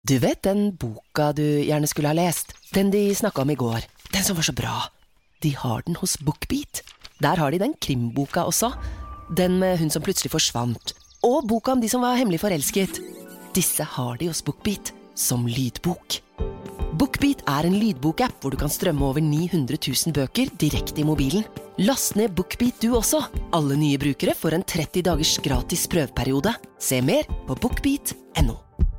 Du vet den boka du gjerne skulle ha lest? Den de snakket om i går. Den som var så bra. De har den hos BookBeat. Der har de den krimboka også. Den med hun som plutselig forsvant. Og boka om de som var hemmelig forelsket. Disse har de hos BookBeat som lydbok. BookBeat er en lydbokapp hvor du kan strømme over 900 000 bøker direkte i mobilen. Last ned BookBeat du også. Alle nye brukere får en 30 dagers gratis prøveperiode. Se mer på bookbeat.no.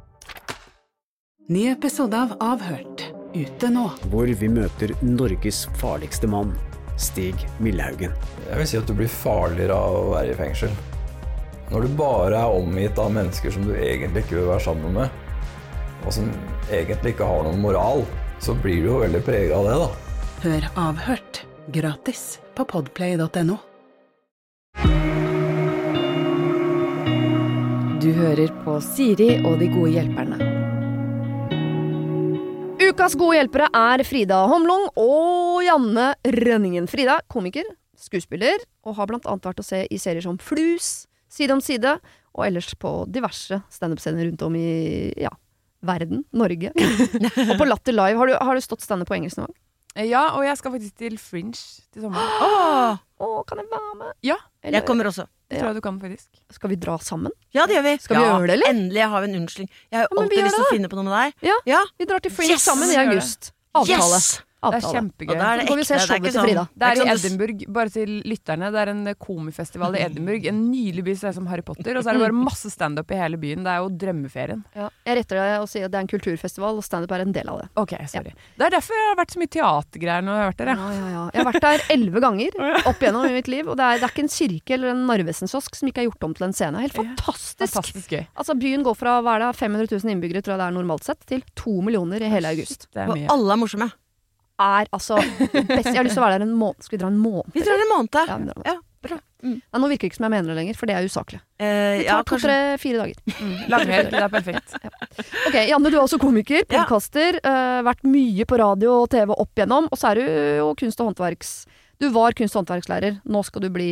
Ny episode av Avhørt, ute nå. Hvor vi møter Norges farligste mann, Stig Millhaugen. Jeg vil si at du blir farligere av å være i fengsel. Når du bare er omgitt av mennesker som du egentlig ikke vil være sammen med, og som egentlig ikke har noen moral, så blir du jo veldig preget av det da. Hør Avhørt, gratis på podplay.no. Du hører på Siri og de gode hjelperne. Ukas gode hjelpere er Frida Homlung og Janne Rønningen. Frida, komiker, skuespiller, og har blant annet vært å se i serier som Flus, Side om side, og ellers på diverse stand-up-scener rundt om i, verden, Norge. Og på Latter Live, har du stått stand-up på engelsk nå? Ja, og jeg skal faktisk til Fringe til sommeren. Kan jeg være med? Ja. Jeg kommer også. Det tror jeg du kan faktisk. Skal vi dra sammen? Ja, det gjør vi. Skal vi gjøre det, eller? Endelig har vi en unnskyldning. Jeg har jo alltid lyst til å finne på noe med deg. Ja, vi drar til Fringe sammen i august. Avtale. Yes! Det er kjempegøy. Og da er det Så får vi se ekte, showet ikke til Frida. Det er i Edinburgh, bare til lytterne. Det er en komifestival i Edinburgh. En nylig by som Harry Potter. Og så er det bare masse stand-up i hele byen. Det er jo drømmeferien. Ja, jeg retter deg og sier at det er en kulturfestival, og stand-up er en del av det. Ok, sorry. Det er derfor jeg har vært så mye teatergreier når jeg har vært der. Ja. Jeg har vært der 11 ganger opp igjennom i mitt liv, og det er ikke en kirke eller en Narvesen-kiosk som ikke er gjort om til en scene. Helt fantastisk. Fantastisk gøy. Altså, byen går fra 500 000 innbyggere, tror jeg det er normalt sett, til 2 millioner i hele august. Det er Og mye. alle er morsomme. Er altså best. Jeg har lyst til å være der en måned. Skal vi dra en måned? Vi drar en måned. Ja, vi drar en måned. Ja, bra. Nei, nå virker det ikke som jeg mener det lenger, for det er usaklig. Det Ja, tar kanskje. 2-3-4 dager. Langhelg, det er perfekt. Ok, Janne, du er også komiker, podcaster, vært mye på radio og TV opp igjennom, og så er du jo kunst- og håndverks... Du var kunst- og håndverkslærer, nå skal du bli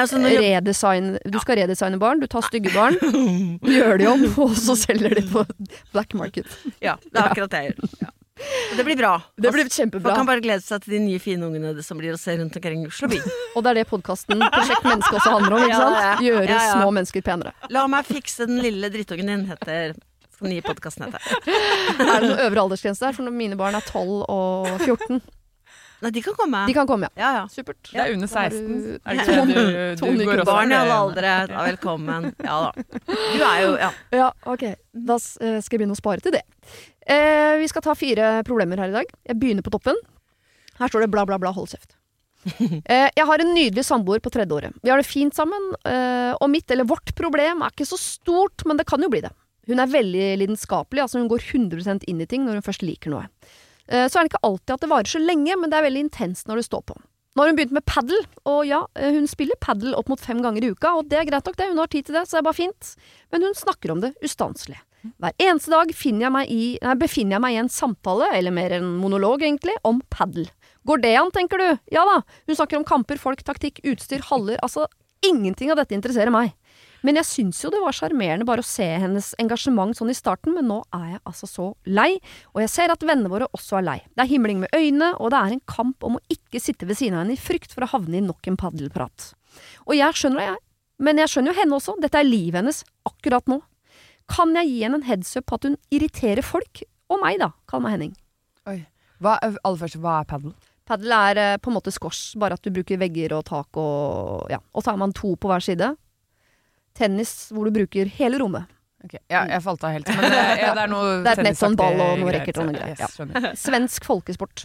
Du skal redesigne barn, du tar stygge barn, gjør de om, og så selger de på black market. Ja, det er akkurat det jeg gjør. Ja. Og det blir bra. Det blir kjempebra. Man kan bare glede seg til de nye fine ungene som blir å se rundt omkring Oslo by. Og det er det podcasten Prosjekt Menneske også handler om, ikke sant? Ja. Gjøre små mennesker penere. La meg fikse den lille drittungen din, heter den nye podcasten heter. Er det noen øvre aldersgrense der? For når mine barn er 12 og 14. Nei, de kan komme. De kan komme, Ja. Supert. Det er under 16. Da har Er det ikke det to du går også? Barn i alle aldre, velkommen. Ja da. Du er jo, Ja, ok. Da skal jeg begynne å spare til det. Vi skal ta 4 problemer her i dag. Jeg begynner på toppen. Her står det bla bla bla, hold kjeft. Jeg har en nydelig samboer på 3. året. Vi har det fint sammen, og mitt eller vårt problem er ikke så stort, men det kan jo bli det. Hun er veldig lidenskapelig, altså hun går 100% inn i ting når hun først liker noe. Så er det ikke alltid at det varer så lenge, men det er veldig intenst når det står på. Nå har hun begynt med paddle, og ja, hun spiller paddle opp mot 5 ganger i uka, og det er greit nok det, hun har tid til det, så det er bare fint. Men hun snakker om det ustanselig. Hver eneste dag befinner jeg meg i en samtale, eller mer en monolog egentlig, om paddle. Går det an, tenker du? Ja da, hun snakker om kamper, folk, taktikk, utstyr, haller, altså ingenting av dette interesserer meg. Men jeg synes jo det var charmerende bare å se hennes engasjement sånn i starten, men nå er jeg altså så lei, og jeg ser at vennene våre også er lei. Det er himling med øynene, og det er en kamp om å ikke sitte ved siden av henne i frykt for å havne i nok en paddelprat. Og jeg skjønner det, men jeg skjønner jo henne også, dette er livet hennes akkurat nå. Kan jeg gi henne en heads up på at hun irriterer folk? Og meg da, kall meg Henning. Oi. Aller først, hva er paddle? Paddle er på en måte squash, bare at du bruker vegger og tak og så har man 2 på hver side. Tennis, hvor du bruker hele rommet. Okay. Ja, jeg falt av helt. Men det er noe det er et nett sånn ball og noe greit, rekker og noe greier. yes, Svensk folkesport.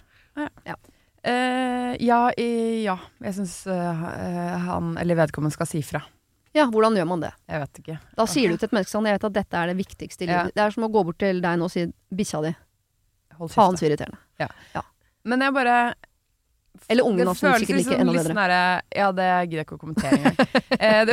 Jeg synes han, eller vedkommende skal si fra. Ja, hvordan gjør man det? Jeg vet ikke. Da sier du til et menneske sånn, jeg vet at dette er det viktigste i livet. Det er som å gå bort til deg nå og si, bikkja di. Faen så irriterende. Ja. Men jeg bare... Eller ungen også, som sikkert liker enda bedre. Nære, ja, det gidder jeg ikke å kommentere engang.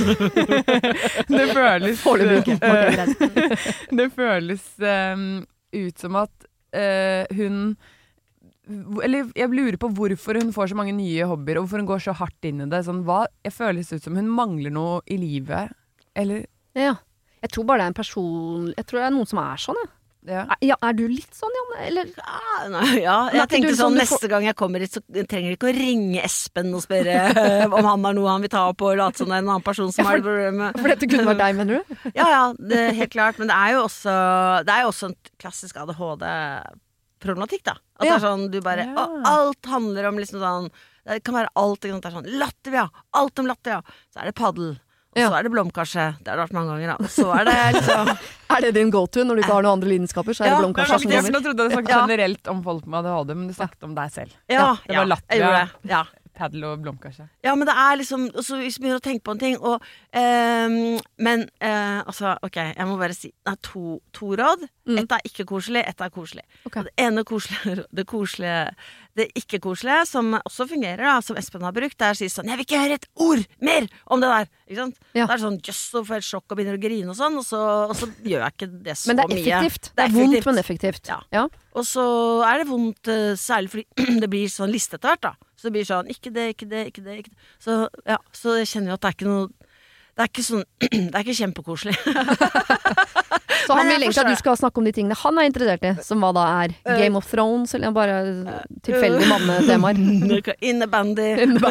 Det føles ut som at hun... Eller jeg lurer på hvorfor hun får så mange nye hobbyer, og hvorfor hun går så hardt inn i det. Sånn, jeg føles ut som hun mangler noe i livet. Eller... Ja, jeg tror bare det er en person... Jeg tror det er noen som er sånn, ja. Ja. Ja, du litt sånn, Janne? Eller? Jeg tenkte sånn, neste gang jeg kommer hit, så trenger jeg ikke å ringe Espen og spørre om han har noe han vil ta opp, og late som det er en annen person som har det problemet. For dette kunne vært deg, mener du? Ja, det er helt klart. Men det er jo også en klassisk ADHD-problematikk, da. At det er sånn, du bare alt handler om liksom sånn, det kan være alt, det er sånn latter, alt om latter, så er det paddel. Og så er det blomkarse. Det har det vært mange ganger, da. Og så er det liksom Er det din go-to når du ikke har noen andre lidenskaper? Så er det blomkarse som Jeg kommer. trodde du snakket generelt om folk med ADHD, men du snakket om deg selv. Det var latter, jeg gjorde det. Ja. paddle og blomkarse. Ja, men det er liksom og så hvis vi begynner å tenke på en ting og, men altså, ok, jeg må bare si det er to råd. Ett er ikke koselig, ett er koselig. Okay. Det ene koselige det ikke koselige, som også fungerer da, som Espen har brukt, det er å si sånn, jeg vil ikke høre et ord mer om det der, ikke sant? Ja. Det er sånn, just så får jeg et sjokk og begynner å grine og sånn, og så gjør jeg ikke det så mye. Men det er effektivt. Det er vondt, men effektivt. Ja. Og så er det vondt, særlig fordi det blir sånn listet hvert da. Så det blir sånn, ikke det. Så jeg kjenner jo at det er ikke noe, det er ikke sånn, det er ikke kjempekoselig. Så han vil egentlig at du skal snakke om de tingene han er interessert i, som hva da er Game of Thrones, eller bare tilfeldige mannetemaer. Innebandy.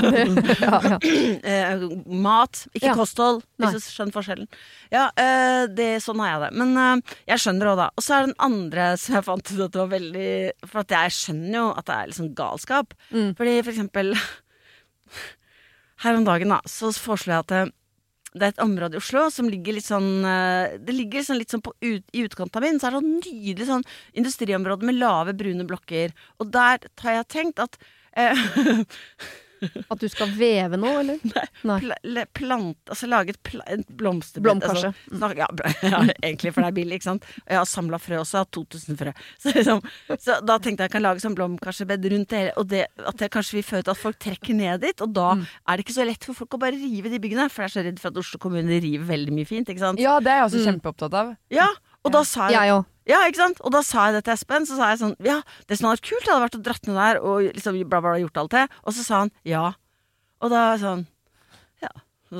Mat, ikke kosthold, hvis du skjønner forskjellen. Ja, sånn har jeg det. Men jeg skjønner også da. Og så er den andre som jeg fant ut at det var veldig, for at jeg skjønner jo at det er liksom galskap. Fordi for eksempel, her om dagen da, så foreslår jeg at det er et område i Oslo som ligger litt sånn, det ligger sånn litt sånn i utkanten av byen, så er det sånn nydelig sånn industriområde med lave brune blokker. Og der har jeg tenkt at At du skal veve noe, eller? Nei. Lage et blomsterbed. Blomkarse. Altså, ja, egentlig, for det er billig, ikke sant? Og jeg har samlet frø også, 2000 frø. Så da tenkte jeg kan lage sånn blomkarsebed rundt det hele, og at det kanskje vil føre til at folk trekker ned dit, og da er det ikke så lett for folk å bare rive de byggene, for jeg er så redd for at Oslo kommune river veldig mye fint, ikke sant? Ja, det er jeg også kjempeopptatt av. Ja, og da sa jeg også. Ja, ikke sant? Og da sa jeg det til Espen, så sa jeg sånn, ja, det som hadde vært kult hadde vært å dratt ned der, og liksom bla bla gjort alt det, og så sa han, ja. Og da sånn, ja.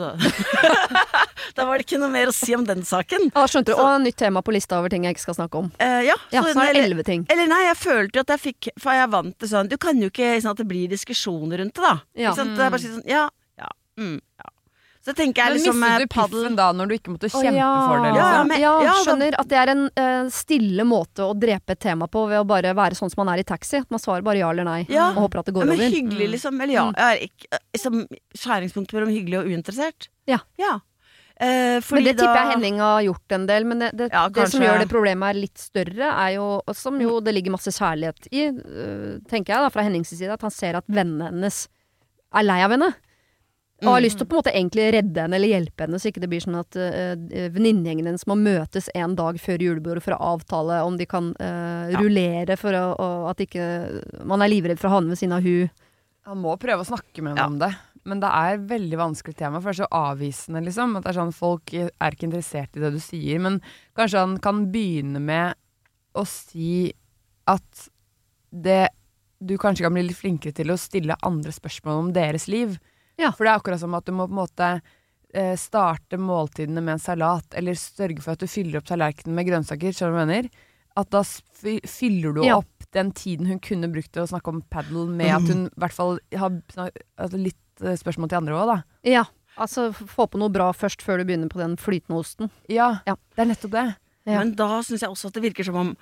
Da var det ikke noe mer å si om den saken. Ja, skjønte du, og et nytt tema på lista over ting jeg ikke skal snakke om. Ja, så er det 11 ting. Eller nei, jeg følte jo at jeg fikk, for jeg vant det sånn, du kan jo ikke sånn at det blir diskusjoner rundt det da. Ja. Ikke sant? Det er bare sånn, ja. Så tenker jeg liksom men mistet du piffen da, når du ikke måtte kjempe for det? Liksom? Ja, skjønner at det er en stille måte å drepe et tema på ved å bare være sånn som man er i taxi. At man svarer bare ja eller nei, og håper at det går over. Men hyggelig liksom, eller jeg er ikke, liksom, skjæringspunktet mellom hyggelig og uinteressert. Ja. Men det tipper jeg Henning har gjort en del. Men det som gjør det problemet er litt større, er jo, som jo det ligger masse kjærlighet i, tenker jeg da, fra Hennings side, at han ser at vennene hennes er lei av henne. Og har lyst til å på en måte egentlig redde henne eller hjelpe henne, så ikke det blir sånn at venninnegjengen hennes må møtes en dag før julebordet for å avtale om de kan rullere for at ikke man er livredd for å havne ved siden av hun. Han må prøve å snakke med henne om det, men det er et veldig vanskelig tema, for det er så avvisende liksom, at det er sånn, folk er ikke interessert i det du sier, men kanskje han kan begynne med å si at du kanskje kan bli litt flinkere til å stille andre spørsmål om deres liv. Ja. For det er akkurat som at du må på en måte starte måltidene med en salat, eller sørge for at du fyller opp tallerkenen med grønnsaker, skjønner du hva jeg mener? At da fyller du opp den tiden hun kunne brukt til å snakke om paddle, med at hun i hvert fall har litt spørsmål til andre også, da. Ja, altså få på noe bra først før du begynner på den flytende osten. Ja, det er nettopp det. Ja. Men da synes jeg også at det virker som om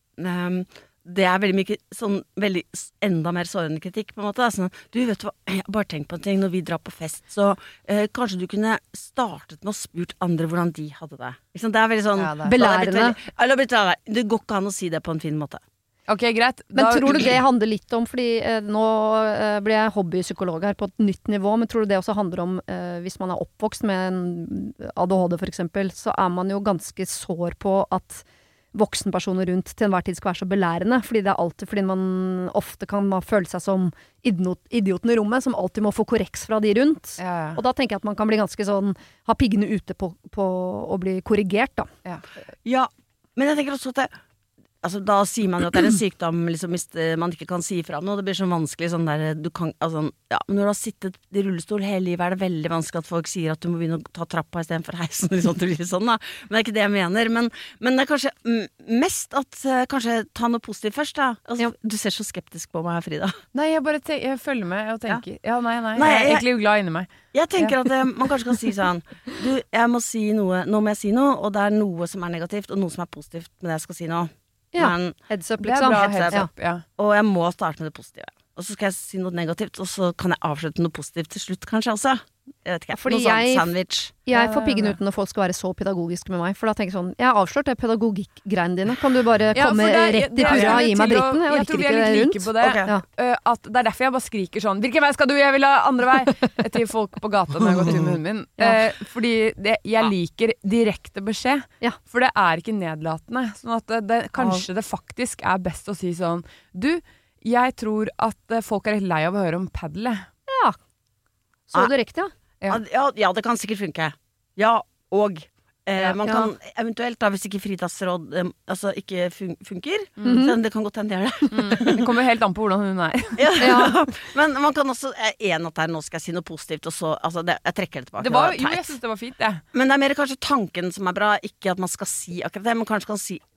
det er veldig mye sånn veldig enda mer sårende kritikk på en måte. Sånn, du vet hva, jeg har bare tenkt på en ting når vi drar på fest, så kanskje du kunne startet med å spurt andre hvordan de hadde det. Det er veldig sånn belærende. Det går ikke an å si det på en fin måte. Ok, greit. Men tror du det handler litt om, fordi nå blir jeg hobbypsykolog her på et nytt nivå, men tror du det også handler om hvis man er oppvokst med en ADHD for eksempel, så er man jo ganske sår på at voksenpersoner rundt til enhver tid skal være så belærende, fordi det er alltid fordi man ofte kan føle seg som idioten i rommet, som alltid må få korreks fra de rundt. Ja. Og da tenker jeg at man kan bli ganske sånn, ha piggene ute på å bli korrigert da. Ja, men jeg tenker også at altså, da sier man jo at det en sykdom liksom, hvis man ikke kan si fra noe. Det blir så vanskelig sånn der, du kan, altså, ja, men når du har sittet i rullestol hele livet, det veldig vanskelig at folk sier at du må begynne å ta trappa i stedet for heisen, liksom, det blir sånn da. Men det ikke det jeg mener. Men det kanskje mest at kanskje ta noe positivt først da. Altså, du ser så skeptisk på meg, Frida. Nei, jeg følger med og tenker nei, jeg er egentlig glad inni meg. Jeg tenker at man kanskje kan si sånn du, jeg må si noe, nå må jeg si noe, og det noe som negativt og noe som positivt med det jeg skal si nå. Men, heads up, liksom. Det bra, heads up. Ja. Og jeg må starte med det positive. Og så skal jeg si noe negativt, og så kan jeg avslutte noe positivt til slutt, kanskje også. Jeg vet ikke, fordi noe sånn sandwich. Jeg får piggen ut når folk skal være så pedagogiske med meg, for da tenker jeg sånn, jeg har avslørt det pedagogikk-greiene dine. Kan du bare komme rett i pura og gi meg dritten? Jeg orker ikke det rundt. På det. Okay. At det derfor jeg bare skriker sånn, hvilken vei skal du? Jeg vil ha andre vei! Til folk på gata når jeg går tur med hunden min. Fordi jeg liker direkte beskjed, for det ikke nedlatende. Sånn at kanskje det faktisk best å si sånn, du, jeg tror at folk litt lei av å høre om paddle. Ja. Så direkte, ja, det kan sikkert funke. Ja, og man kan eventuelt da, hvis ikke Fridas råd altså ikke funker, så det kan godt hende det det. Det kommer helt an på hvordan hun Men man kan også at nå skal jeg si noe positivt, og så, altså jeg trekker det tilbake. Jo, jeg synes det var fint, Men det mer kanskje tanken som bra, ikke at man skal si akkurat det, men kanskje kan si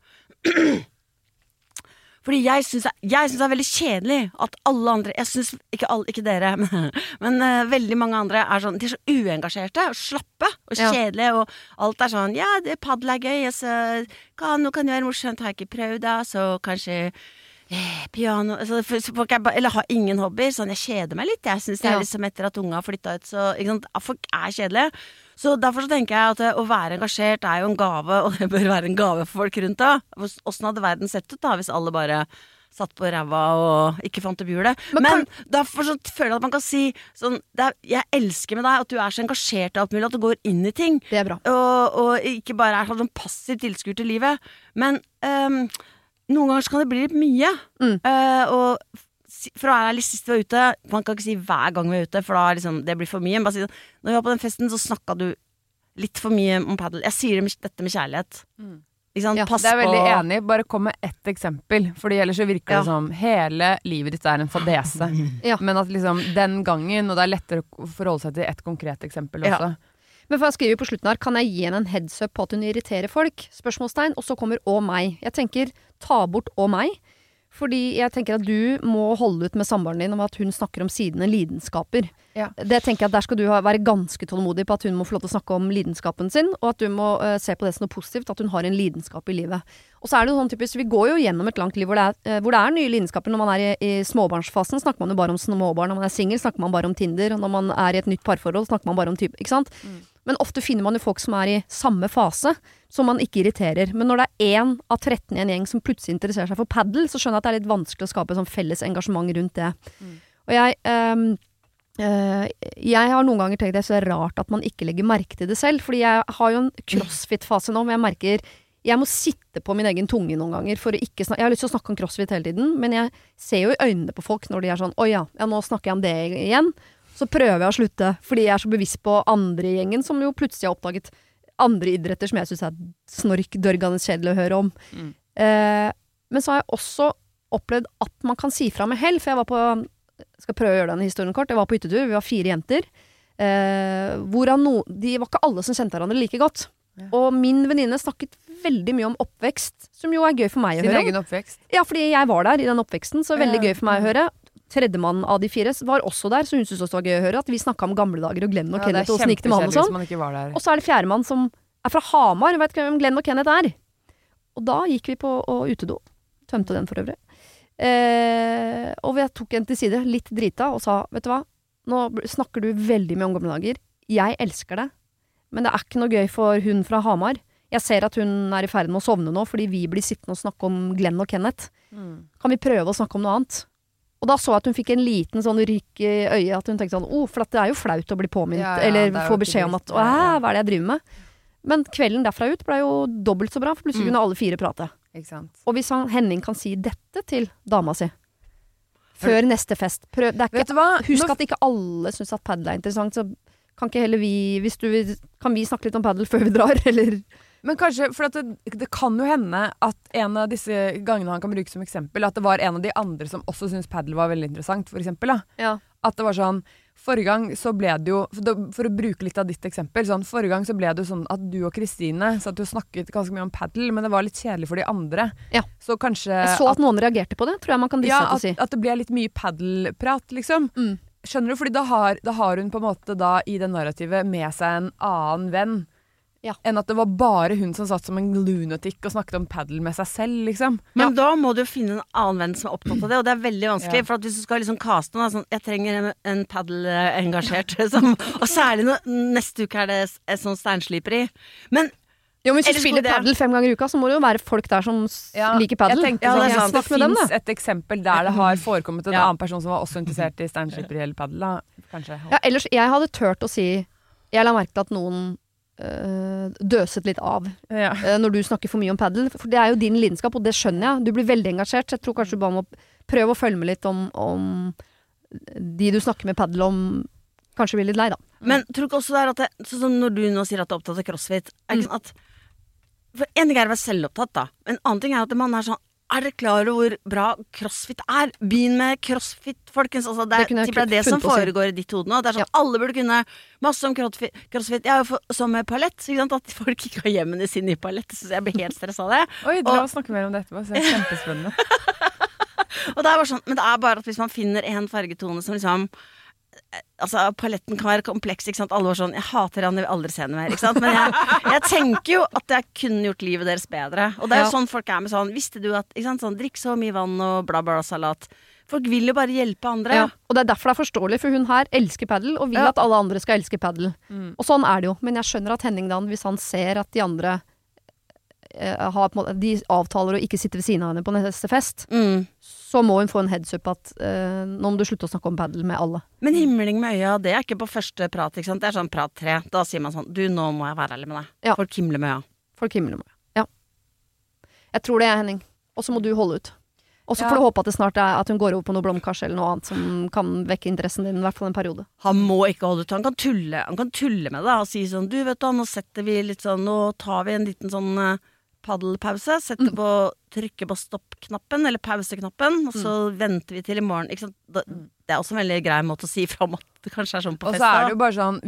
fordi jeg synes det veldig kjedelig at alle andre, jeg synes ikke dere, men veldig mange andre sånn, de så uengasjerte og slappe og kjedelige, og alt sånn, ja, det paddle gøy, altså, nå kan det være morsomt, har jeg ikke prøvd da, så kanskje piano, altså, folk eller har ingen hobby, sånn, jeg kjeder meg litt, jeg synes det liksom etter at unge har flyttet ut, så ikke sant, folk kjedelige. Så derfor så tenker jeg at å være engasjert jo en gave, og det bør være en gave for folk rundt da. Hvordan hadde verden sett ut da, hvis alle bare satt på ræva og ikke fant opp hjulet? Men derfor så føler jeg at man kan si sånn, jeg elsker med deg at du så engasjert i alt mulig, at du går inn i ting. Det bra. Og ikke bare sånn passiv tilskuer til livet. Men noen ganger så kan det bli litt mye. Og for å være litt sist vi var ute, man kan ikke si hver gang vi ute, for da liksom, det blir for mye. Bare si, når vi var på den festen, så snakket du litt for mye om paddle. Jeg sier dette med kjærlighet. Pass det veldig enig. Bare kom med ett eksempel, fordi ellers så virker det som hele livet ditt en fadese. Men at liksom den gangen, og det lettere å forholde seg til et konkret eksempel også. Men for jeg skriver på slutten her, kan jeg gi henne en heads up på at hun irriterer folk? Spørsmålstegn, og så kommer «og meg». Jeg tenker, ta bort «og meg». Fordi jeg tenker at du må holde ut med samboeren din om at hun snakker om sidene lidenskaper. Det tenker jeg at der skal du være ganske tålmodig på at hun må få lov til å snakke om lidenskapen sin, og at du må se på det som noe positivt, at hun har en lidenskap i livet. Og så det jo sånn typisk, vi går jo gjennom et langt liv hvor det nye lidenskaper. Når man i småbarnsfasen snakker man jo bare om småbarn, når man single snakker man bare om Tinder, og når man i et nytt parforhold snakker man bare om type, ikke sant? Men ofte finner man jo folk som i samme fase, som man ikke irriterer. Men når det 1 av 13 i en gjeng som plutselig interesserer seg for paddle, så skjønner jeg at det litt vanskelig å skape et sånn felles engasjement rundt det. Og jeg har noen ganger tenkt det så rart at man ikke legger merke til det selv, fordi jeg har jo en crossfit-fase nå, men jeg merker jeg må sitte på min egen tunge noen ganger for å ikke snakke. Jeg har lyst til å snakke om crossfit hele tiden, men jeg ser jo i øynene på folk når de sånn, oi ja, nå snakker jeg om det igjen. Så prøver jeg å slutte, fordi jeg så bevisst på andre i gjengen som jo plutselig har oppdaget andre idretter som jeg synes snorkdørgende kjedelig å høre om. Men så har jeg også opplevd at man kan si fra med hell, for jeg var på, skal prøve å gjøre denne historien kort, jeg var på hyttetur, vi var 4 jenter, de var ikke alle som kjente hverandre like godt. Og min venninne snakket veldig mye om oppvekst, som jo gøy for meg å høre. Sin egen oppvekst? Ja, fordi jeg var der i den oppveksten, så veldig gøy for meg å høre. Tredjemann av de 4 var også der, så hun synes også det var gøy å høre at vi snakket om gamle dager og Glenn og Kenneth og snikte med han og sånn. Og så det 4. mann som fra Hamar, vet ikke hvem Glenn og Kenneth Og da gikk vi på utedo, tømte den for øvrig. Og vi tok en til side, litt drita, og sa, vet du hva, nå snakker du veldig mye om gamle dager. Jeg elsker det, men det ikke noe gøy for hun fra Hamar. Jeg ser at hun i ferd med å sovne nå, fordi vi blir sittende og snakke om Glenn og Kenneth. Kan vi prøve å snakke om noe annet? Og da så jeg at hun fikk en liten sånn rykk i øyet, at hun tenkte sånn, for det jo flaut å bli påminnet, eller få beskjed om at, hva det jeg driver med? Men kvelden derfra ut ble jo dobbelt så bra, for plutselig kunne alle 4 prate. Ikke sant? Og hvis Henning kan si dette til dama si, før neste fest, prøv, husk at ikke alle synes at paddle interessant, så kan ikke heller vi, kan vi snakke litt om paddle før vi drar, eller... Men kanskje, for at det kan jo hende at en av disse gangene han kan bruke som eksempel, at det var en av de andre som også syntes paddle var veldig interessant, for eksempel. Da. Ja. At det var sånn, forrige gang så ble det jo, for å bruke litt av ditt eksempel, sånn, forrige gang så ble det jo sånn at du og Kristine satt og snakket ganske mye om paddle, men det var litt kjedelig for de andre. Ja. Så kanskje... Jeg så at noen reagerte på det, tror jeg man kan disse til å si. At det ble litt mye paddle-prat, liksom. Skjønner du? Fordi da har hun på en måte da i det narrativet med seg en annen venn, enn at det var bare hun som satt som en lunatic og snakket om paddle med seg selv, liksom. Men da må du jo finne en annen venn som er opptatt av det, og det er veldig vanskelig, for at hvis du skal liksom caste noe, sånn, jeg trenger en paddle-engasjert, og særlig når neste uke er det et sånn steinsliperi. Men jo, men hvis du spiller paddle 5 ganger i uka, så må det jo være folk der som liker paddle. Jeg tenkte sånn, det finnes et eksempel der det har forekommet en annen person som var også interessert i steinsliperi eller paddle, da. Kanskje. Ja, ellers, jeg hadde tørt å si, jeg la merke til at noen døset litt av når du snakker for mye om paddle, for det er jo din lidenskap, og det skjønner jeg. Du blir veldig engasjert, så jeg tror kanskje du bare må prøve å følge med litt om de du snakker med paddle om, kanskje blir litt lei da. Men tror du ikke også det er at det, sånn som når du nå sier at du er opptatt av crossfit, er ikke sånn at, for en ting er å være selvopptatt da, en annen ting er at man er sånn, er dere klar over hvor bra crossfit er? Begynn med crossfit, folkens. Altså, det er det som foregår i ditt hode nå. Det er sånn, alle burde kunne masse om crossfit. Jeg er jo som med palett, ikke sant? At folk ikke har hjemmene sine i palett. Så jeg blir helt stresset av det. Oi, dere har snakket mer om dette, så det er kjempespennende. Og det er bare sånn, men det er bare at hvis man finner en fargetone som liksom, altså paletten kan være kompleks, ikke sant? Alle var sånn, jeg hater han, jeg vil aldri se henne mer, ikke sant? Men jeg tenker jo at jeg kunne gjort livet deres bedre. Og det er jo sånn folk er med sånn, visste du at, ikke sant, sånn, drikk så mye vann og bla bla salat. Folk vil jo bare hjelpe andre. Ja, og det er derfor det er forståelig, for hun her elsker paddle, og vil at alle andre skal elske paddle. Og sånn er det jo, men jeg skjønner at Henning Dan, hvis han ser at de andre de avtaler å ikke sitte ved siden av henne på neste fest, så må hun få en heads up at nå må du slutte å snakke om paddle med alle. Men himling med øya, det er ikke på første prat, ikke sant? Det er sånn prat 3. Da sier man sånn, du, nå må jeg være ærlig med deg. Ja. Folk himler med øya. Folk himler med øya, ja. Jeg tror det er Henning. Og så må du holde ut. Og så får du håpe at det snart er at hun går over på noe blomkars eller noe annet som kan vekke interessen din, i hvert fall en periode. Han må ikke holde ut. Han kan tulle med det og si sånn, du vet du, nå setter vi litt sånn, nå tar vi en liten sånn paddelpause, setter på, trykker på stopp-knappen, eller pauseknappen, og så venter vi til i morgen. Ikke sant? Det er også en veldig grei måte å si fra om at det kanskje er sånn på fest. Og så er det jo bare sånn,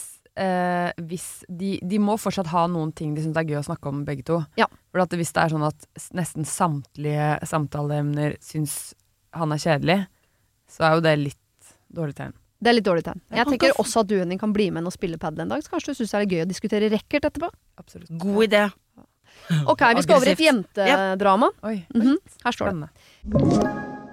hvis de må fortsatt ha noen ting de synes det er gøy å snakke om begge to. Ja. For at hvis det er sånn at nesten samtlige samtaleemner synes han er kjedelig, så er jo det litt dårlig tegn. Det er litt dårlig tegn. Jeg tenker også at du Henning kan bli med og spille paddle en dag, så kanskje du synes det er gøy å diskutere racket etterpå. Absolutt. God idé. Ok, vi skal over i et jentedrama. Oi. Her står det.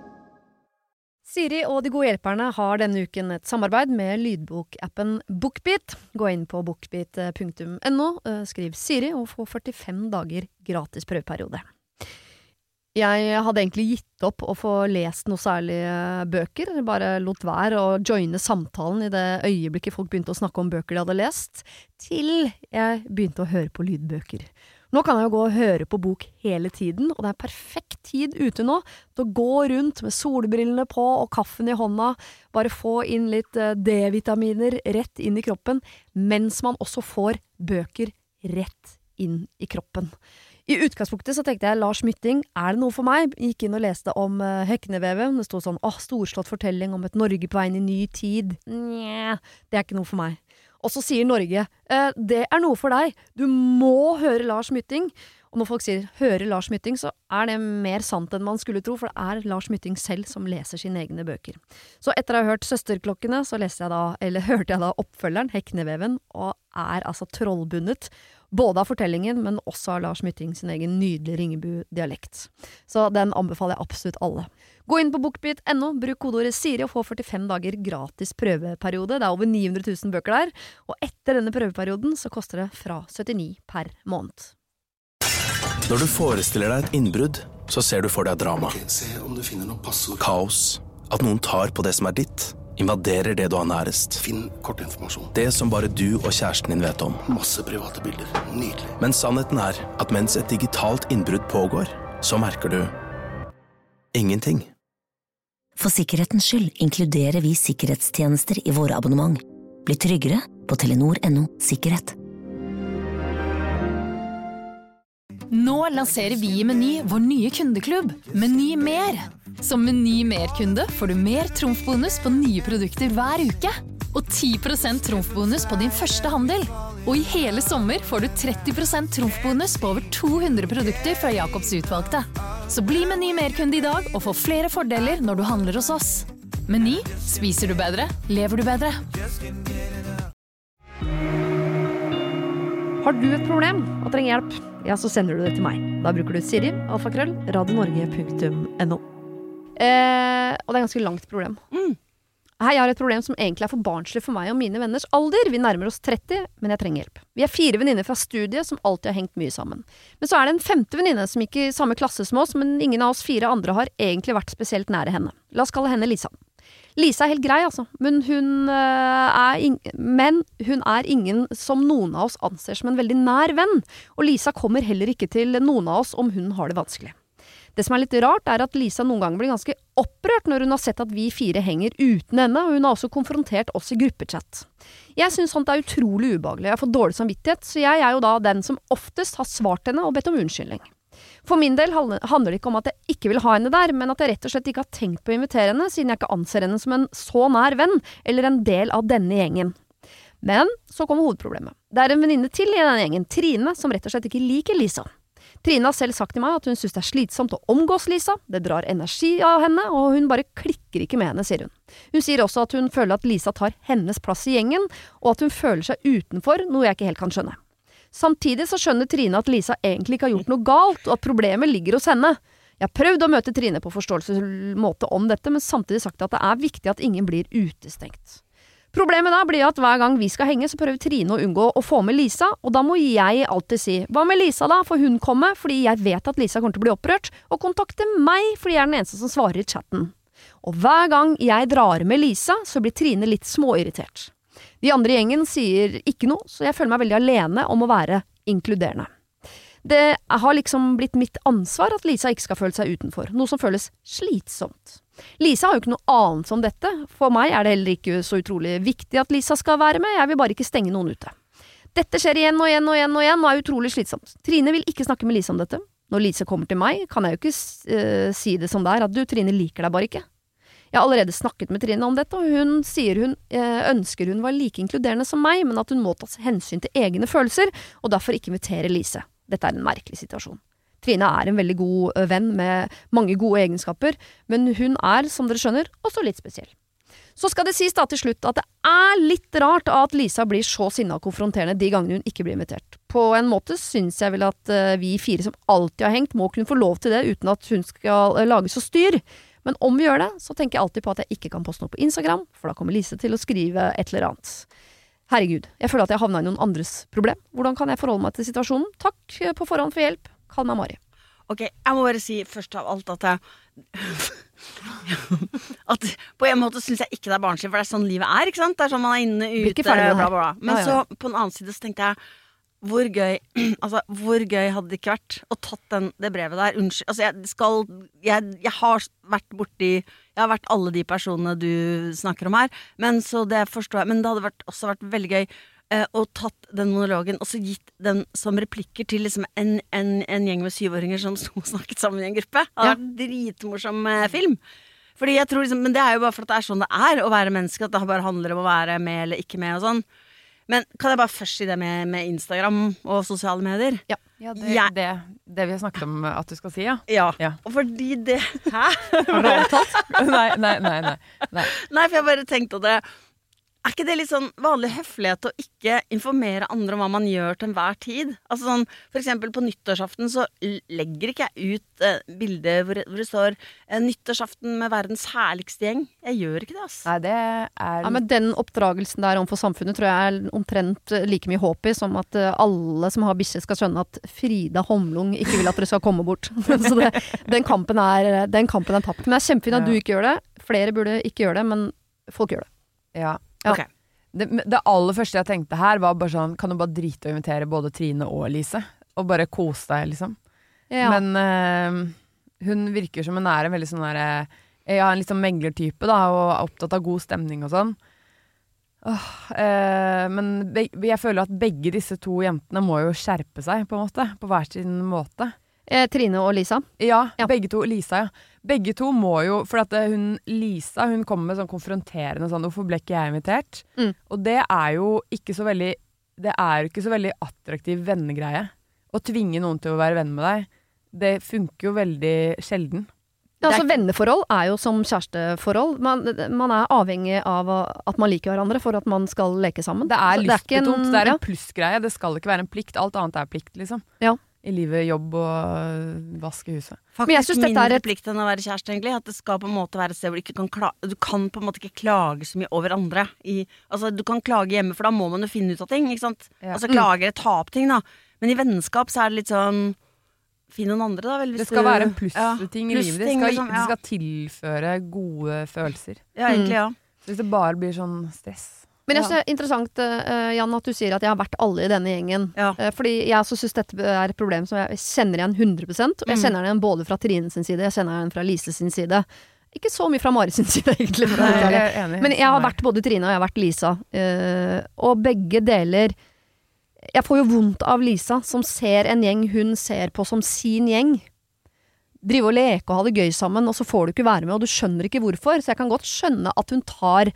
Siri og de gode hjelperne har denne uken et samarbeid med lydbokappen BookBeat. Gå inn på bookbeat.no, skriv Siri og få 45 dager gratis prøveperiode. Jeg hadde egentlig gitt opp å få lest noe særlige bøker, bare lot være å joine samtalen i det øyeblikket folk begynte å snakke om bøker de hadde lest, til jeg begynte å høre på lydbøker. Nå kan jeg jo gå og høre på bok hele tiden, og det er perfekt tid ute nå til å gå rundt med solbrillene på og kaffen i hånda, bare få inn litt D-vitaminer rett inn i kroppen, mens man også får bøker rett inn i kroppen. I utgangspunktet så tenkte jeg, Lars Mytting, er det noe for meg? Gikk inn og leste om Heknevevet, det stod sånn, storslått fortelling om et Norge på vei inn i ny tid. Nja, det er ikke noe for meg. Og så sier Norge, det er noe for deg, du må høre Lars Mytting. Og når folk sier høre Lars Mytting, så er det mer sant enn man skulle tro, for det er Lars Mytting selv som leser sine egne bøker. Så etter å ha hørt Søsterklokkene, så hørte jeg da oppfølgeren, Hekneveven, og er altså trollbundet, både av fortellingen, men også av Lars Mytting sin egen nydelige Ringebu-dialekt. Så den anbefaler jeg absolutt alle. Gå inn på bookbeat.no, bruk kodeordet Siri og få 45 dager gratis prøveperiode. Det er over 900 000 bøker der, og etter denne prøveperioden så koster det fra 79 per måned. Når du forestiller deg et innbrudd, så ser du for deg drama. Se om du finner noe passord. Kaos. At noen tar på det som er ditt. Invaderer det du har nærest. Finn kortinformasjon. Det som bare du og kjæresten din vet om. Masse private bilder. Nydelig. Men sannheten er at mens et digitalt innbrudd pågår, så merker du ingenting. For sikkerhetens skyld inkluderer vi sikkerhetstjenester i våre abonnement. Bli tryggere på Telenor.no sikkerhet. Nå lanserer vi I Meny vår nye kundeklubb, Meny Mer. Som Meny Mer-kunde får du mer trumfbonus på nye produkter hver uke. Og 10% trumfbonus på din første handel. Og I hele sommer får du 30% trumfbonus på over 200 produkter fra Jakobs utvalgte. Så bli Meny Mer-kunde I dag og få flere fordeler når du handler hos oss. Meny, spiser du bedre, lever du bedre. Har du et problem og trenger hjelp, ja, så sender du det til meg. Da bruker du Siri, alfakrøll, radionorge.no. Og det er et ganske langt problem. Hei, jeg har et problem som egentlig er for barnslig for meg og mine venners alder. Vi nærmer oss 30, men jeg trenger hjelp. Vi er 4 venninner fra studiet som alltid har hengt mye sammen. Men så er det en 5. venninne som gikk I samme klasse som oss, men ingen av oss 4 andre har egentlig vært spesielt nære henne. La oss kalle henne Lisa. Lisa er helt grei, altså, men hun er ingen som noen av oss anser som en veldig nær venn, og Lisa kommer heller ikke til noen av oss om hun har det vanskelig. Det som er litt rart er at Lisa noen ganger blir ganske opprørt når hun har sett at vi 4 henger uten henne, og hun har også konfrontert oss I gruppechat. Jeg synes sånt er utrolig ubehagelig, jeg får dårlig samvittighet, så jeg er jo da den som oftest har svart henne og bedt om unnskyldning. For min del handler det ikke om at jeg ikke vil ha henne der, men at jeg rett og slett ikke har tenkt på å invitere henne, siden jeg ikke anser henne som en så nær venn, eller en del av denne gjengen. Men så kommer hovedproblemet. Det er en venninne til I denne gjengen, Trine, som rett og slett ikke liker Lisa. Trine har selv sagt til meg at hun synes det er slitsomt å omgås Lisa, det drar energi av henne, og hun bare klikker ikke med henne, sier hun. Hun sier også at hun føler at Lisa tar hennes plass I gjengen, og at hun føler seg utenfor, noe jeg ikke helt kan skjønne. Samtidig så skjønner Trine at Lisa egentlig ikke har gjort noe galt, og at problemet ligger hos henne. Jeg har prøvd å møte Trine på forståelsesmåte om dette, men samtidig sagt at det er viktig at ingen blir utestengt. Problemet da blir at hver gang vi skal henge, så prøver Trine å unngå å få med Lisa, og da må jeg alltid si, hva med Lisa da, for hun kommer, fordi jeg vet at Lisa kommer til å bli opprørt, og kontakte meg, fordi jeg er den eneste som svarer I chatten. Og hver gang jeg drar med Lisa, så blir Trine litt småirritert. De andre I gjengen sier ikke noe, så jeg føler meg veldig alene om å være inkluderende. Det har liksom blitt mitt ansvar at Lisa ikke skal føle seg utenfor, noe som føles slitsomt. Lisa har jo ikke noe annet som dette. For meg er det heller ikke så utrolig viktig at Lisa skal være med, jeg vil bare ikke stenge noen ute. Dette skjer igjen og igjen og igjen og igjen, og er utrolig slitsomt. Trine vil ikke snakke med Lisa om dette. Når Lisa kommer til meg, kan jeg jo ikke si det som det er, at du, Trine liker deg bare ikke. Jeg har allerede snakket med Trine om dette, og hun sier hun ønsker hun var like inkluderende som meg, men at hun må ta hensyn til egne følelser, og derfor ikke invitere Lise. Dette er en merkelig situasjon. Trine er en veldig god venn med mange gode egenskaper, men hun er, som dere skjønner, også litt spesiell. Så skal det sies da til slutt at det er litt rart at Lisa blir så sinnet og konfronterende de gangene hun ikke blir invitert. På en måte synes jeg vel at vi 4 som alltid har hengt må kunne få lov til det uten at hun skal lage så styr. Men om vi gjør det, så tenker jeg alltid på at jeg ikke kan poste noe på Instagram, for da kommer Lise til å skrive et eller annet. Herregud, jeg føler at jeg havnet I noen andres problem. Hvordan kan jeg forholde meg til situasjonen? Takk på forhånd for hjelp. Kall meg Mari. Ok, jeg må bare si først av alt at at på en måte synes jeg ikke det er barnslig, for det er sånn livet er, ikke sant? Det er sånn man er inne, ute, bla bla. Men så på en annen side så tenkte jeg, hvor gøy hadde det ikke vært å tatt det brevet der. Unnskyld, altså jeg har vært borti, jeg har vært alle de personene du snakker om her, men så det forstår jeg, men det hadde også vært veldig gøy og tatt den monologen og så gitt den som replikker til liksom en gjeng med 7-åringer som snakket sammen I en gruppe. Det hadde vært dritmorsom film. Fordi jeg tror liksom, men det er jo bare for at det er sånn det er å være menneske, at det bare handler om å være med eller ikke med og sånn. Men kan jeg bare først si det med Instagram og sosiale medier? Ja, det vi har snakket om at du skal si, ja. Ja. Og fordi det... Hæ? Har du avtalt? Nei. Nei, for jeg bare tenkte det... Er ikke det litt sånn vanlig høflighet å ikke informere andre om hva man gjør til enhver tid? Altså sånn, for eksempel på nyttårsaften så legger ikke jeg ut bilder hvor det står nyttårsaften med verdens herligste gjeng. Jeg gjør ikke det, ass. Nei, det er... Ja, men den oppdragelsen der overfor samfunnet tror jeg er omtrent like mye håp I som at alle som har bikkje skal skjønne at Frida Homlung ikke vil at dere skal komme bort. Så den kampen er tapt. Men det er kjempefint at du ikke gjør det. Flere burde ikke gjøre det, men folk gjør det. Ja. Okay. Det aller første jeg tenkte her var bare sånn, kan du bare drite og invitere både Trine og Lise og bare kose deg liksom. Men hun virker som hun er en veldig sånn der, en litt sånn meglertype da, og er opptatt av god stemning og sånn. Men jeg føler at begge disse 2 jentene må jo skjerpe seg på en måte, på hver sin måte. Trine og Lisa? Ja, begge to. Lisa, ja. Begge to må jo, for at Lisa, hun kommer med sånn konfronterende sånn, hvorfor ble ikke jeg invitert? Og det jo ikke så veldig, det jo ikke så veldig attraktiv vennegreie. Å tvinge noen til å være venn med deg, det funker jo veldig sjelden. Ja, altså venneforhold jo som kjæresteforhold. Man avhengig av at man liker hverandre for at man skal leke sammen. Det lystbetont, det en plussgreie, det skal ikke være en plikt, alt annet plikt liksom. Ja. I livet, jobb og vaske huset. Faktisk mindre plikt enn å være kjæreste, egentlig. At det skal på en måte være et sted hvor du ikke kan klage. Du kan på en måte ikke klage så mye over andre. Altså, du kan klage hjemme, for da må man jo finne ut av ting, ikke sant? Ja. Altså, klage ta opp ting, da. Men i vennskap så det litt sånn finn noen andre, da. Vel, det skal være en plussting i livet. Det skal tilføre gode følelser. Ja, egentlig, ja. Så hvis det bare blir sånn stress. Men jeg synes det interessant, Jan, at du sier at jeg har vært alle i denne gjengen. Ja. Fordi jeg også synes dette et problem som jeg kjenner igjen 100%. Og jeg kjenner den både fra Trine sin side, jeg kjenner den fra Lise sin side. Ikke så mye fra Mari sin side, egentlig. Men jeg har vært både Trine og jeg har vært Lisa. Og begge deler. Jeg får jo vondt av Lisa, som ser en gjeng hun ser på som sin gjeng. Drive og leke og ha det gøy sammen, og så får du ikke være med, og du skjønner ikke hvorfor. Så jeg kan godt skjønne at hun tar...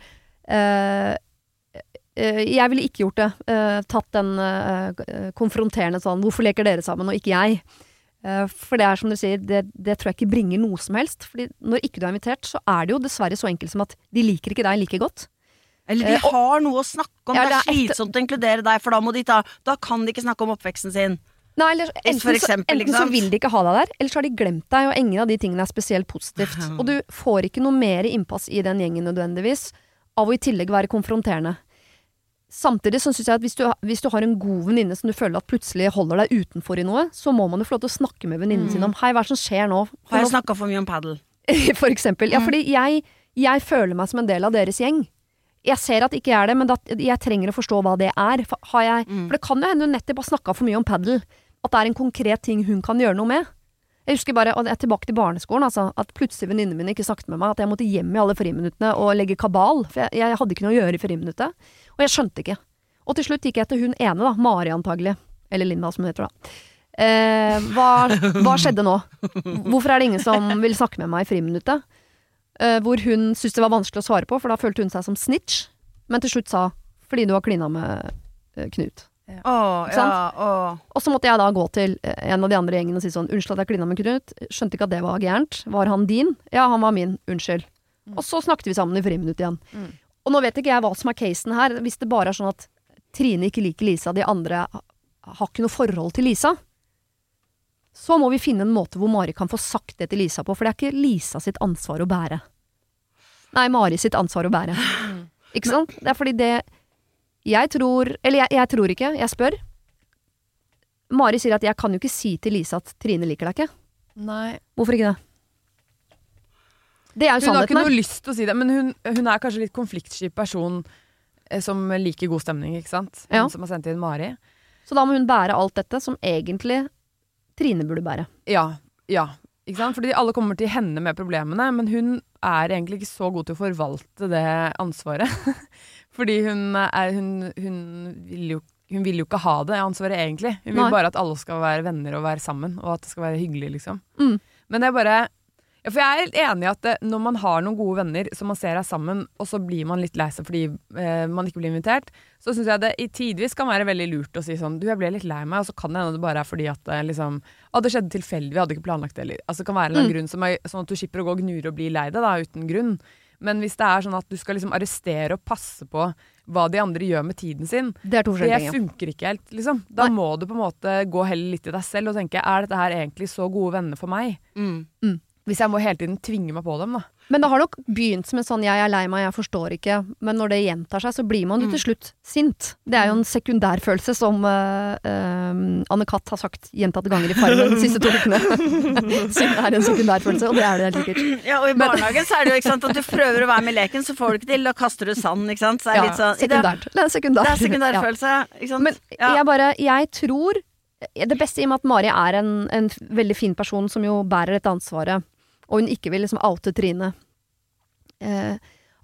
jeg ville ikke gjort det, tatt den konfronterende sånn, hvorfor leker dere sammen og ikke jeg? For det som du sier, det tror jeg ikke bringer noe som helst, fordi når ikke du invitert, så det jo dessverre så enkelt som at de liker ikke deg like godt. Eller de har noe å snakke om, det slitsomt å inkludere deg, for da kan de ikke snakke om oppveksten sin. Nei, enten så vil de ikke ha deg der, eller så har de glemt deg, og ingen av de tingene spesielt positivt. Og du får ikke noe mer innpass i den gjengen nødvendigvis, av å i tillegg være konfronterende. Samtidig så synes jeg at hvis du har en god venninne som du føler at plutselig holder deg utenfor i noe, så må man jo få lov til å snakke med venninnen sin om hei, hva som skjer nå? Har jeg snakket for mye om paddle? For eksempel, ja, fordi jeg føler meg som en del av deres gjeng. Jeg ser at ikke jeg det, men jeg trenger å forstå hva det For det kan jo hende hun nettopp har snakket for mye om paddle, at det en konkret ting hun kan gjøre noe med. Jeg husker bare, og jeg tilbake til barneskolen, altså, at plutselig venninnen min ikke snakket med meg, at jeg måtte hjem i alle friminuttene og legge kabal, for jeg hadde ikke noe å gjøre i friminuttet, og jeg skjønte ikke. Og til slutt gikk jeg til hun ene da, Mari antagelig, eller Linda som hun heter da. Hva skjedde nå? Hvorfor det ingen som vil snakke med meg i friminuttet? Hvor hun syntes det var vanskelig å svare på, for da følte hun seg som snitch, men til slutt sa, fordi du har klina med Knut. Og så måtte jeg da gå til en av de andre gjengene og si sånn, unnskyld at jeg klina med Knut, skjønte ikke at det var gærent, var han din? Ja, han var min, unnskyld. Og så snakket vi sammen i friminutt igjen. Og nå vet ikke jeg hva som casen her, hvis det bare sånn at Trine ikke liker Lisa, de andre har ikke noe forhold til Lisa, så må vi finne en måte hvor Mari kan få sagt det til Lisa på, for det ikke Lisa sitt ansvar å bære. Nei, Mari sitt ansvar å bære. Ikke sant? Det fordi det jeg tror ikke, jeg spør. Mari sier at jeg kan jo ikke si til Lisa at Trine liker deg ikke. Nei. Hvorfor ikke det? Det jo sannheten. Hun har ikke noe lyst til å si det, men hun kanskje litt konfliktsky person som liker god stemning, ikke sant? Hun som har sendt inn Mari. Så da må hun bære alt dette som egentlig Trine burde bære. Ja, ikke sant? Fordi alle kommer til henne med problemene, men hun egentlig ikke så god til å forvalte det ansvaret. Fordi hun vil jo ikke ha det ansvaret egentlig. Hun vil bare at alle skal være venner og være sammen, og at det skal være hyggelig, liksom. Men det bare... Ja, for jeg helt enig i at når man har noen gode venner som man ser sammen, og så blir man litt lei seg fordi man ikke blir invitert, så synes jeg det i tidvis kan være veldig lurt å si sånn, du, jeg ble litt lei meg, og så kan det hende det bare fordi at liksom, det skjedde tilfeldig, vi hadde ikke planlagt det, altså det kan være en grunn sånn at du slipper å gå og gnure og bli lei deg da, uten grunn. Men hvis det sånn at du skal liksom arrestere og passe på hva de andre gjør med tiden sin, det funker ikke helt, liksom. Da må du på en måte gå heller litt i deg selv og tenke, dette her egentlig så gode venner for meg? Hvis jeg må hele tiden tvinge meg på dem, da. Men det har nok begynt som en sånn, jeg lei meg, jeg forstår ikke, men når det gjentar seg, så blir man jo til slutt sint. Det jo en sekundærfølelse som Anne-Kat har sagt gjentatte ganger i Farmen de siste 2 ukene. Sint en sekundærfølelse, og det det helt sikkert. Ja, og i barnehagen så det jo, ikke sant, at du prøver å være med i leken, så får du ikke til, da kaster du sand, ikke sant? Så litt sånn, sekundært. Det sekundær. Det sekundærfølelse, ikke sant? Men jeg tror, det beste i og med at Mari en veldig fin person som jo bærer dette ansvaret, og hun ikke vil liksom oute Trine.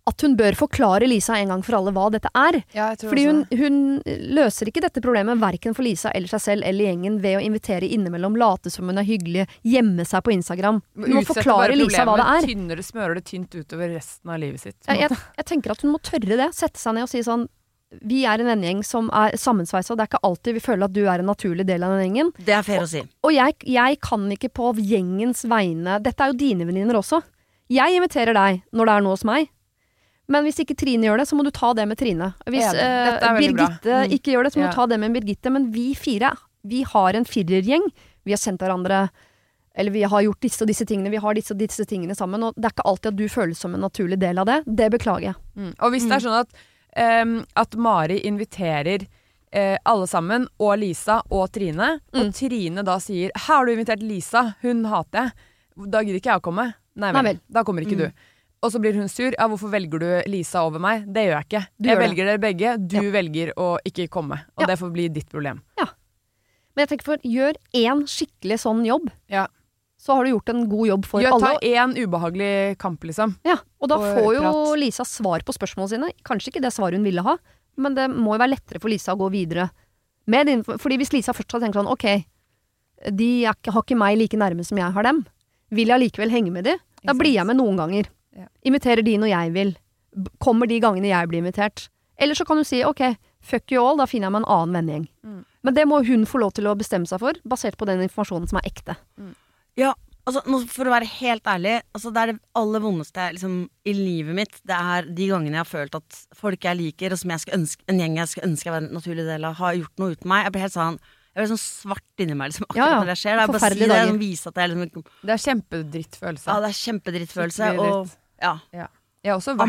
at hun bør forklare Lisa en gang for alle hva dette er. Ja, jeg tror Fordi også hun løser ikke dette problemet hverken for Lisa eller seg selv eller gjengen ved å invitere innimellom, late som hun er hyggelig, gjemme seg på Instagram. Hun må forklare Lisa hva det er. Tynnere, smører det tynt utover resten av livet sitt. Jeg tenker at hun må tørre det. Sette seg ned og si sånn, vi er en vennegjeng som er sammensveisa, det er ikke alltid vi føler at du er en naturlig del av den gjengen. Det er fair å si. Og jeg kan ikke på gjengens vegne, dette er jo dine venninner også. Jeg inviterer deg når det er noe hos meg. Men hvis ikke Trine gjør det, så må du ta det med Trine. Hvis Birgitte ikke gjør det, så må du ta det med Birgitte. Men vi 4, vi har en 4-gjeng. Vi har sendt hverandre, eller vi har gjort disse og disse tingene, vi har disse og disse tingene sammen. Og det er ikke alltid at du føles som en naturlig del av det. Det beklager jeg. Og hvis det er sånn at Mari inviterer alle sammen, og Lisa og Trine, og Trine da sier, her har du invitert Lisa, hun hater jeg. Da gidder ikke jeg å komme. Nei vel, da kommer ikke du. Og så blir hun sur. Ja, hvorfor velger du Lisa over meg? Det gjør jeg ikke. Jeg velger dere begge. Du velger å ikke komme. Og det får bli ditt problem. Ja. Men jeg tenker gjør en skikkelig sånn jobb. Ja. Så har du gjort en god jobb for alle. Ta en ubehagelig kamp, liksom. Ja, og da får jo Lisa svar på spørsmålene sine. Kanskje ikke det svaret hun ville ha, men det må jo være lettere for Lisa å gå videre med det. Fordi hvis Lisa først tenker sånn, ok, de har ikke meg like nærme som jeg har dem. Vil jeg likevel henge med de? Da blir jeg med noen ganger. Inviterer de når jeg vil. Kommer de gangene jeg blir invitert. Eller så kan du si, ok, fuck you all, da finner jeg meg en annen vennegjeng. Men det må hun få lov til å bestemme seg for, basert på den informasjonen som er ekte. Ja, altså, for å være helt ærlig, altså, det er det aller vondeste liksom, i livet mitt. Det er de gangene jeg har følt at folk jeg liker, og som jeg skal ønske, en gjeng jeg skal ønske jeg var en naturlig del av, har gjort noe uten meg. Jeg blir helt sånn, svart inni meg liksom, akkurat når det skjer. Det er bare å si det, vise at jeg liksom, det er kjempedrittfølelse. Ja, det er kjempedrittfølelse. Og ja. Jeg har også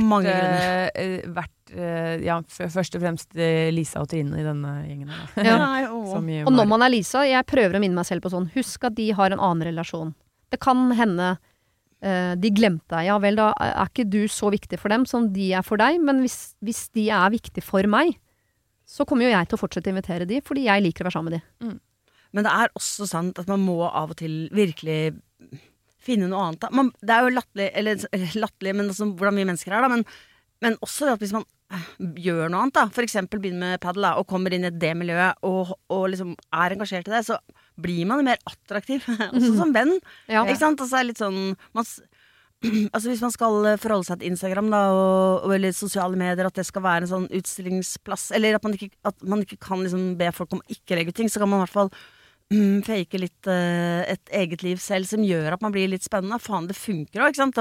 vært først og fremst Lisa og Trine i denne gjengen. Og når man er Lisa, jeg prøver å minne meg selv på sånn, husk at de har en annen relasjon. Det kan hende de glemte deg. Ja vel, da er ikke du så viktig for dem som de er for deg, men hvis de er viktig for meg, så kommer jo jeg til å fortsette å invitere de, fordi jeg liker å være sammen med de. Men det er også sant at man må av og til virkelig finne noe annet. Det er jo latterlig, men altså, hvordan vi mennesker er da, men også det at hvis man gjør noe annet da, for eksempel begynner med paddle og kommer inn i det miljøet og liksom er engasjert i det, så blir man mer attraktiv, også som venn. Ikke sant? Altså, litt sånn, altså hvis man skal forholde seg til Instagram da, eller sosiale medier, at det skal være en sånn utstillingsplass, eller at man ikke kan liksom be folk om ikke legge ut ting, så kan man i hvert fall fake litt et eget liv selv som gjør at man blir litt spennende. Faen, det funker også, ikke sant?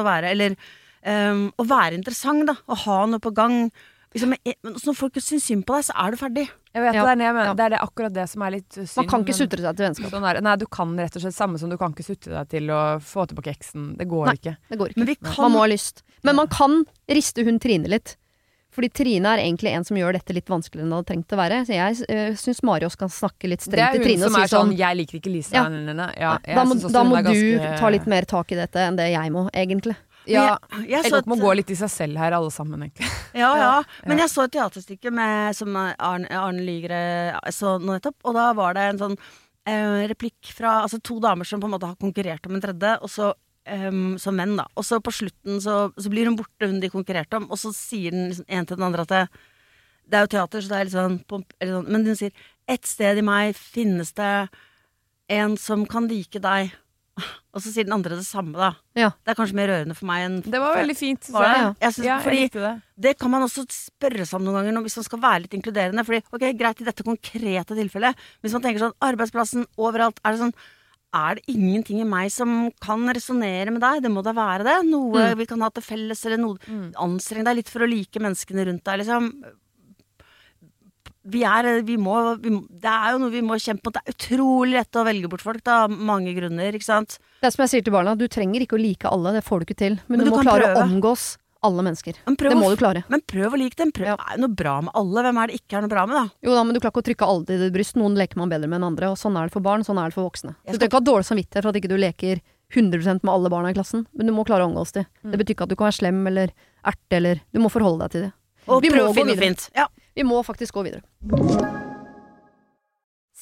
Å være interessant da, å ha noe på gang. Liksom, når folk syns synd på deg, så er du ferdig. Jeg vet det er akkurat det som er litt synd. Man kan ikke sutre deg til vennskap. Sånn nei, du kan rett og slett samme som du kan ikke sutre deg til å få tilbake eksen. Det går ikke. Det går ikke. Man må ha lyst. Men man kan riste hun Trine litt. Fordi Trine er egentlig en som gjør dette litt vanskeligere enn det hadde trengt å være. Så jeg synes Marius kan snakke litt strengt til Trine. Det er hun som er sånn, jeg liker ikke Lisa. Da må du ta litt mer tak i dette enn det jeg må, egentlig. Ja, jeg må gå litt i seg selv her, alle sammen, egentlig. Ja. Men jeg så et teaterstykke som Arne Lygre så nå nettopp, og da var det en sånn replikk fra to damer som på en måte har konkurrert om en tredje, og så som menn da, og så på slutten så blir hun borte, hun de konkurrerte om, og så sier den liksom, en til den andre at det er jo teater, så det er litt sånn, men hun sier, et sted i meg finnes det en som kan like deg, og så sier den andre det samme da. Det er kanskje mer rørende for meg enn det var veldig fint, jeg synes, fordi det kan man også spørre seg om noen ganger hvis man skal være litt inkluderende, fordi ok, greit i dette konkrete tilfellet, hvis man tenker sånn, arbeidsplassen, overalt, er det sånn, er det ingenting i meg som kan resonere med deg? Det må da være det. Noe vi kan ha til felles, eller noe anstreng deg litt for å like menneskene rundt deg, liksom. Det er jo noe vi må kjempe mot. Det er utrolig lett å velge bort folk, da, mange grunner, ikke sant? Det som jeg sier til barna, du trenger ikke å like alle, det får du ikke til. Men du må klare å omgås alle mennesker. Det må du klare. Men prøv å like dem. Er det noe bra med alle? Hvem er det ikke er noe bra med, da? Jo da, men du klarer ikke å trykke alle til ditt bryst. Noen leker man bedre med enn andre, og sånn er det for barn, sånn er det for voksne. Du trenger ikke ha dårlig samvittighet for at ikke du leker 100% med alle barna i klassen, men du må klare å omgås dem. Det betyr ikke at du kan være slem eller erte, eller du må forholde deg til det. Og prøv å finne fint. Vi må faktisk gå videre.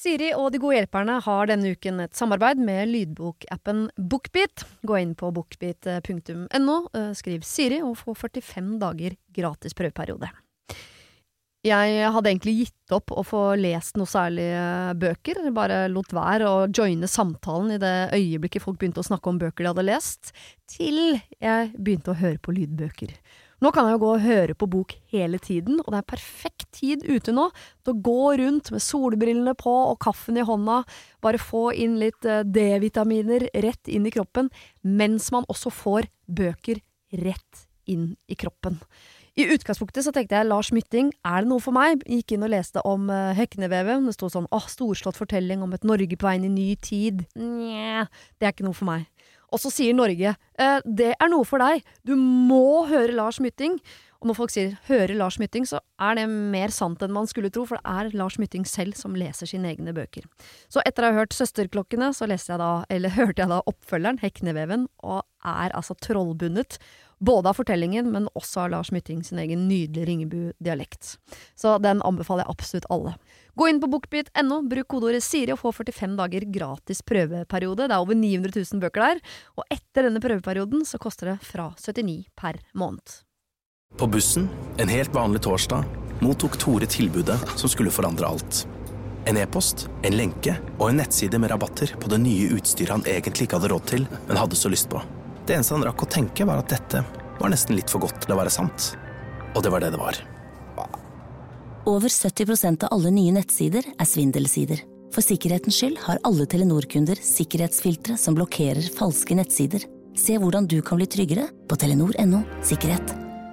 Siri og de gode hjelperne har denne uken et samarbeid med lydbokappen BookBeat. Gå inn på bookbeat.no, skriv Siri og få 45 dager gratis prøveperiode. Jeg hadde egentlig gitt opp å få lest noe særlig bøker, bare lot være å joine samtalen i det øyeblikket folk begynte å snakke om bøker de hadde lest, til jeg begynte å høre på lydbøker. Nå kan jeg jo gå og høre på bok hele tiden, og det er perfekt tid ute nå til å gå rundt med solbrillene på og kaffen i hånda, bare få inn litt D-vitaminer rett inn i kroppen, mens man også får bøker rett inn i kroppen. I utgangspunktet så tenkte jeg, Lars Mytting, er det noe for meg? Gikk inn og leste om Heknevevet. Det stod sånn, storslått fortelling om et Norge på vei inn i ny tid. Nja, det er ikke noe for meg. Og så sier Norge, det er noe for deg. Du må høre Lars Mytting. Og når folk sier, høre Lars Mytting, så er det mer sant enn man skulle tro, for det er Lars Mytting selv som leser sine egne bøker. Så etter å ha hørt Søsterklokkene, så hørte jeg da oppfølgeren, Hekneveven, og er altså trollbundet, både av fortellingen, men også av Lars Mytting sin egen nydelige Ringebu-dialekt. Så den anbefaler jeg absolutt alle. Gå inn på bookbeat.no, bruk kodeordet Siri og få 45 dager gratis prøveperiode. Det er over 900 000 bøker der, og etter denne prøveperioden så koster det fra 79 per måned. På bussen, en helt vanlig torsdag, mottok Tore tilbudet som skulle forandre alt. En e-post, en lenke og en nettside med rabatter på det nye utstyret han egentlig ikke hadde råd til, men hadde så lyst på. Det eneste han rakk å tenke var at dette var nesten litt for godt til å være sant. Og det var det det var. Over 70% av alle nye nettsider er svindelsider. For sikkerhetens skyld har alle Telenor-kunder sikkerhetsfiltre som blokkerer falske nettsider. Se hvordan du kan bli tryggere på telenor.no sikkerhet.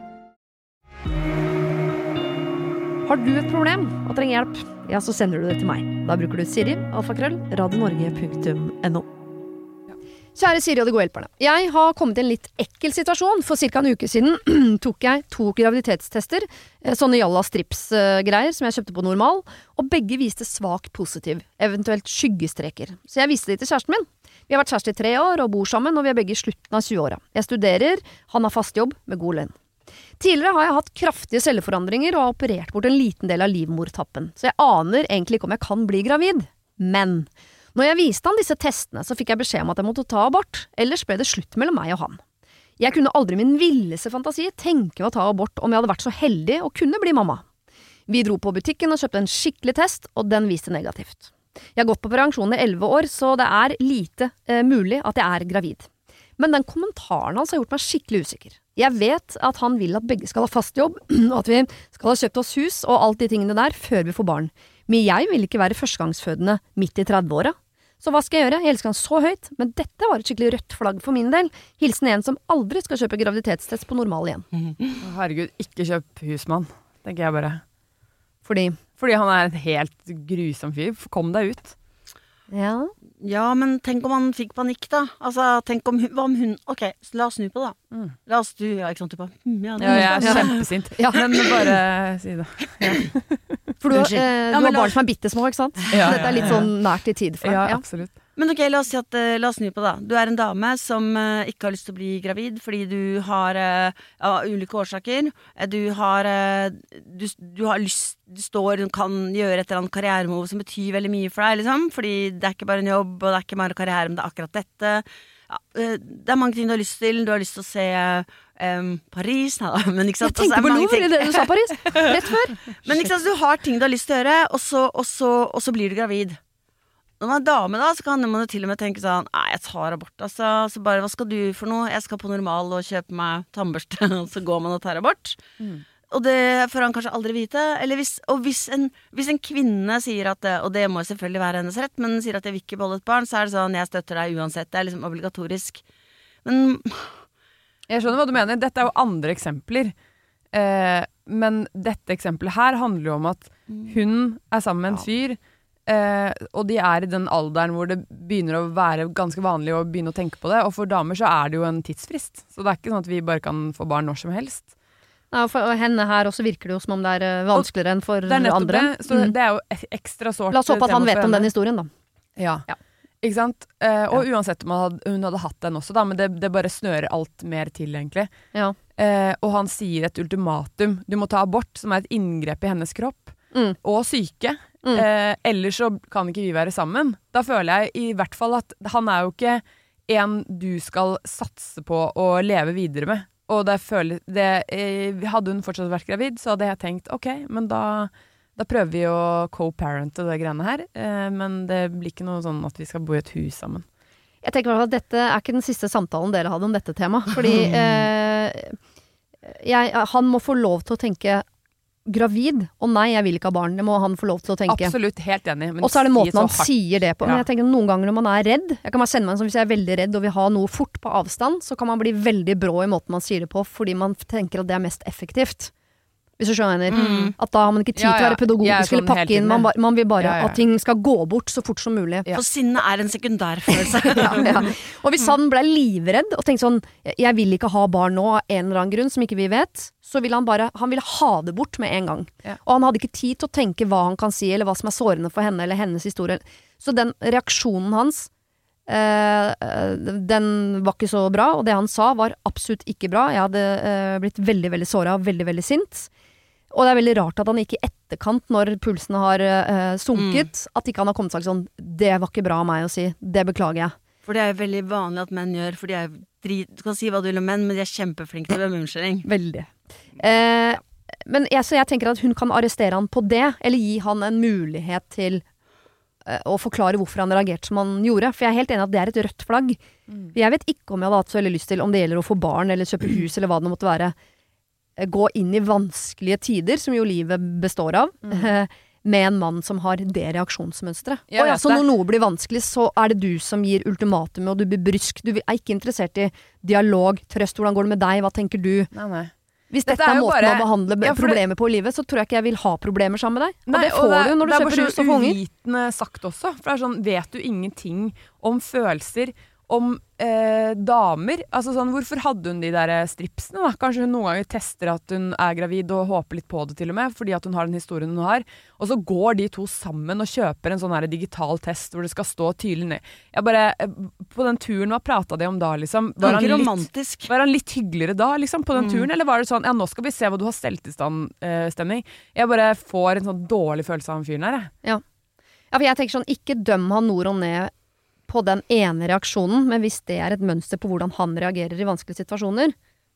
Har du et problem og trenger hjelp, ja, så sender du det til meg. Da bruker du Siri, radionorge.no. Kjære Siri og de gode hjelperne. Jeg har kommet i en litt ekkel situasjon. For cirka en uke siden tok jeg 2 graviditetstester, sånne jalla strips-greier som jeg kjøpte på Normal, og begge viste svakt positiv, eventuelt skyggestreker. Så jeg viste det til kjæresten min. Vi har vært kjæreste i 3 år og bor sammen, og vi er begge i slutten av 20-åra. Jeg studerer, han har fast jobb med god lønn. Tidligere har jeg hatt kraftige celleforandringer og har operert bort en liten del av livmortappen, så jeg aner egentlig ikke om jeg kan bli gravid. Men når jeg viste han disse testene, så fikk jeg beskjed om at jeg måtte ta abort, ellers ble det slutt mellom meg og han. Jeg kunne aldri i min villeste fantasi tenke meg å ta abort om jeg hadde vært så heldig og kunne bli mamma. Vi dro på butikken og kjøpte en skikkelig test, og den viste negativt. Jeg har gått på prevensjon i 11 år, så det er lite mulig at jeg er gravid. Men den kommentaren hans har gjort meg skikkelig usikker. Jeg vet at han vil at begge skal ha fast jobb, og at vi skal ha kjøpt oss hus og alt de tingene der før vi får barn. Men jeg vil ikke være førstegangsfødende midt i 30-åra. Så hva skal jeg gjøre? Jeg elsker han så høyt, men dette var et skikkelig rødt flagg for min del. Hilsen en som aldri skal kjøpe graviditetstest på Normal igjen. Herregud, ikke kjøp husmann, tenker jeg bare. Fordi han er en helt grusom fyr. Kom deg ut. Ja, men tenk om han fikk panikk da. Altså, tenk om hun ok, la oss snu på det da. La oss ikke sant, du bare jeg er kjempesint. Men bare si det. For du har barn som er bittesmå, ikke sant? Dette er litt sånn nært i tid for deg. Ja, absolutt. Men ok, la oss snu på det. Du er en dame som ikke har lyst til å bli gravid fordi du har ulike årsaker. Du har lyst, du kan gjøre et eller annet karrieremove som betyr veldig mye for deg, liksom. Fordi det er ikke bare en jobb, og det er ikke bare karriere, men det er akkurat dette. Det er mange ting du har lyst til. Du har lyst til å se Paris, men ikke sant? Jeg tenkte på Louvre i det du sa Paris, rett før. Men ikke sant, du har ting du har lyst til å gjøre, og så blir du gravid. Når man er dame da, så kan man jo til og med tenke sånn, nei, jeg tar abort, altså. Så bare, hva skal du for noe? Jeg skal på Normal og kjøpe meg tannbørste, og så går man og tar abort. Og det får han kanskje aldri vite. Eller hvis en kvinne sier at, og det må selvfølgelig være hennes rett, men sier at jeg vil ikke beholde et barn, så er det sånn, jeg støtter deg uansett, det er liksom obligatorisk. Men jeg skjønner hva du mener, dette er jo andre eksempler. Men dette eksempelet her handler jo om at hun er sammen med en fyr, og de er i den alderen hvor det begynner å være ganske vanlig å begynne å tenke på det, og for damer så er det jo en tidsfrist, så det er ikke sånn at vi bare kan få barn når som helst. Ja, for henne her også virker det jo som om det er vanskeligere enn for andre. Så det er jo ekstra sårt. La oss håpe at han vet om den historien da. Ja. Ikke sant? Og uansett om hun hadde hatt den også da, men det bare snører alt mer til egentlig. Og han sier et ultimatum, du må ta abort, som er et inngrep i hennes kropp, og syke, Ellers så kan ikke vi være sammen. Da føler jeg i hvert fall at han jo ikke en du skal satse på å leve videre med. Og hadde hun fortsatt vært gravid, så hadde jeg tenkt, ok, men da prøver vi å co-parente det greiene her. Men det blir ikke noe sånn at vi skal bo i et hus sammen. Jeg tenker at dette ikke den siste samtalen dere hadde om dette temaet. Fordi han må få lov til å tenke gravid, og nei, jeg vil ikke ha barn. Det må han få lov til å tenke. Absolutt, helt enig. Og så det måten han sier det på. Men jeg tenker noen ganger når man redd, jeg kan bare sende meg en sånn, hvis jeg veldig redd og vil ha noe fort på avstand, så kan man bli veldig brå i måten man sier det på, fordi man tenker at det mest effektivt. Hvis du skjønner, at da har man ikke tid til å være pedagogisk eller pakke inn, man vil bare at ting skal gå bort så fort som mulig. For sinne en sekundærfølelse. Og hvis han ble livredd og tenkte sånn, jeg vil ikke ha barn nå av en eller annen grunn som ikke vi vet, så ville han ville ha det bort med en gang. Og han hadde ikke tid til å tenke hva han kan si, eller hva som sårende for henne eller hennes historie. Så den reaksjonen hans, den var ikke så bra, og det han sa var absolutt ikke bra. Jeg hadde blitt veldig, veldig såret, veldig, veldig sint. Og det veldig rart at han ikke i etterkant, når pulsen har sunket, at ikke han har kommet sagt sånn, det var ikke bra av meg å si, det beklager jeg. For det veldig vanlig at menn gjør, for du kan si hva du vil om menn, men de kjempeflinke til å være unnskyldning. Veldig. Men så jeg tenker at hun kan arrestere han på det, eller gi han en mulighet til å forklare hvorfor han reagerte som han gjorde. For jeg er helt enig at det et rødt flagg. Jeg vet ikke om jeg hadde hatt så veldig lyst til, om det gjelder å få barn, eller kjøpe hus, eller hva det måtte være, gå inn i vanskelige tider, som jo livet består av, med en mann som har det reaksjonsmønsteret. Så når noe blir vanskelig, så det du som gir ultimatum, og du blir brysk. Du ikke interessert i dialog, trøst, hvordan går det med deg, hva tenker du? Nei. Hvis dette måten å behandle problemer på i livet, så tror jeg ikke jeg vil ha problemer sammen med deg. Og det får du når du kjøper hus og får unger. Det bare så uvitende sagt også, for det sånn, vet du ingenting om følelser, om damer, altså sånn, hvorfor hadde hun de der stripsene da? Kanskje hun noen ganger tester at hun gravid og håper litt på det til og med, fordi at hun har den historien hun har, og så går de to sammen og kjøper en sånn her digital test hvor det skal stå tydelig ned. Jeg bare, på den turen, hva pratet de om da liksom? Var han litt hyggeligere da liksom på den turen, eller var det sånn, ja nå skal vi se hva du har stelt i stemning. Jeg bare får en sånn dårlig følelse av en fyren her. Ja, for jeg tenker sånn, ikke døm han nord og ned på den ene reaksjonen, men hvis det et mønster på hvordan han reagerer i vanskelige situasjoner,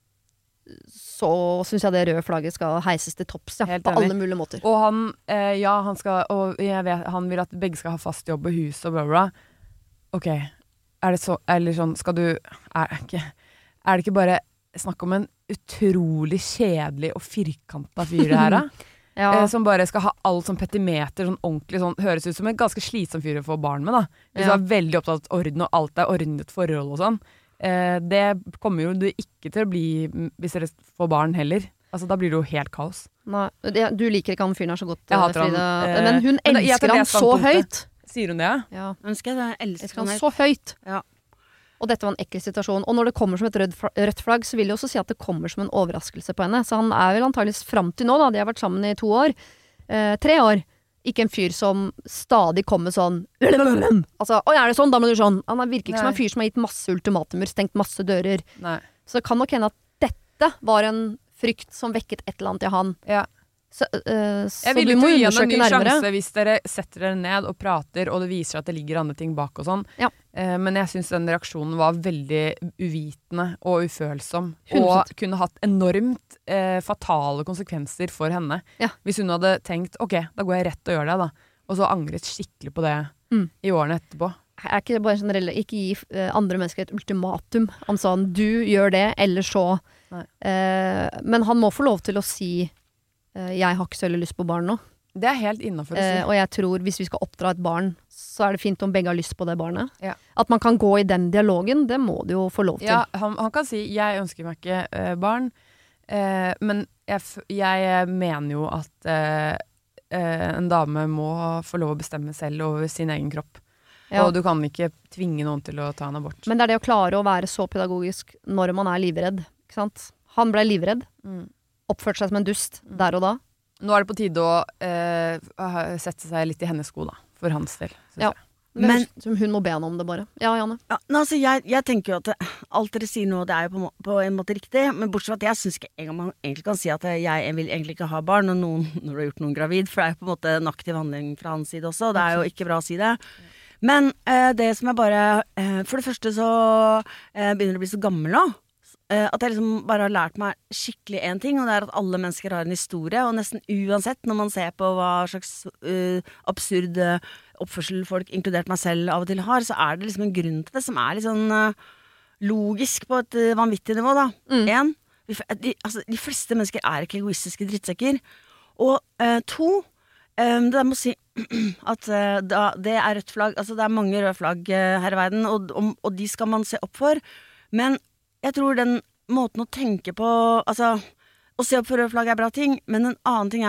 så synes jeg det røde flagget skal heises til topps, på alle mulige måter. Og han, han skal, og jeg vet, han vil at begge skal ha fast jobb og hus og bla bla. Ok, det så, eller sånn, skal du, det ikke bare snakk om en utrolig kjedelig og firkantet fyr det her da? Som bare skal ha alt som petimeter, sånn ordentlig, sånn, høres ut som en ganske slitsom fyr å få barn med da. Hvis du veldig opptatt av orden, og alt ordnet forhold og sånn. Det kommer jo du ikke til å bli hvis dere får barn heller. Altså, da blir det jo helt kaos. Nei, du liker ikke han fyren her så godt, Frida. Men hun elsker han så høyt. Sier hun det? Ja. Jeg elsker han så høyt. Ja. Og dette var en ekkel situasjon. Og når det kommer som et rødt flagg, så vil jeg også si at det kommer som en overraskelse på henne. Så han vel antageligvis frem til nå, da. De har vært sammen i 2 år. 3 år. Ikke en fyr som stadig kommer sånn altså, det sånn, da må du sånn. Han virker ikke som en fyr som har gitt masse ultimatumer, stengt masse dører. Nei. Så det kan nok hende at dette var en frykt som vekket et eller annet i han. Ja. Så jeg vil du må gi undersøke en ny nærmere. sjanse hvis dere setter dere ned og prater, og det viser at det ligger andre ting bak og sånn. Ja. Men jeg synes den reaksjonen var veldig uvitende og ufølsom, 100%. og kunne hatt enormt fatale konsekvenser for henne. Ja. Hvis hun hadde tenkt, ok, da går jeg rett og gjør det da, og så angret skikkelig på det i årene etterpå. Ikke bare generelt, ikke gi andre mennesker et ultimatum om sånn, du gjør det, eller så. Men han må få lov til å si jeg har ikke så veldig lyst på barn nå. Det helt innenfor å si. Og jeg tror hvis vi skal oppdra et barn, så det fint om begge har lyst på det barnet. Ja. At man kan gå i den dialogen, det må du jo få lov til. Ja, han kan si, jeg ønsker meg ikke barn, men jeg mener jo at en dame må få lov å bestemme selv over sin egen kropp. Ja. Og du kan ikke tvinge noen til å ta en abort. Men det det å klare å være så pedagogisk når man livredd, ikke sant? Han ble livredd. Oppførte seg som en dust der og da. Nå det på tide å sette seg litt i hennes sko da, for hans del. Ja. Men hun må be han om det bare. Ja, Janne. Ja, altså jeg tenker jo at alt dere sier nå, det jo på en måte riktig, men bortsett fra at jeg synes ikke engang man egentlig kan si at jeg vil egentlig ikke ha barn når du har gjort noen gravid, for det på en måte en aktiv handling fra hans side også, det jo ikke bra å si det. Men det som bare, for det første så begynner det å bli så gammel nå, at jeg liksom bare har lært meg skikkelig en ting, og det at alle mennesker har en historie, og nesten uansett når man ser på hva slags absurd oppførsel folk, inkludert meg selv, av og til har, så det liksom en grunn til det som litt sånn logisk på et vanvittig nivå da. De fleste mennesker ikke egoistiske drittsekker, og to, det der må si at det rødt flagg, altså det mange røde flagg her i verden, og de skal man se opp for, men jeg tror den måten å tenke på, altså, å se opp for røde flagg bra ting, men en annen ting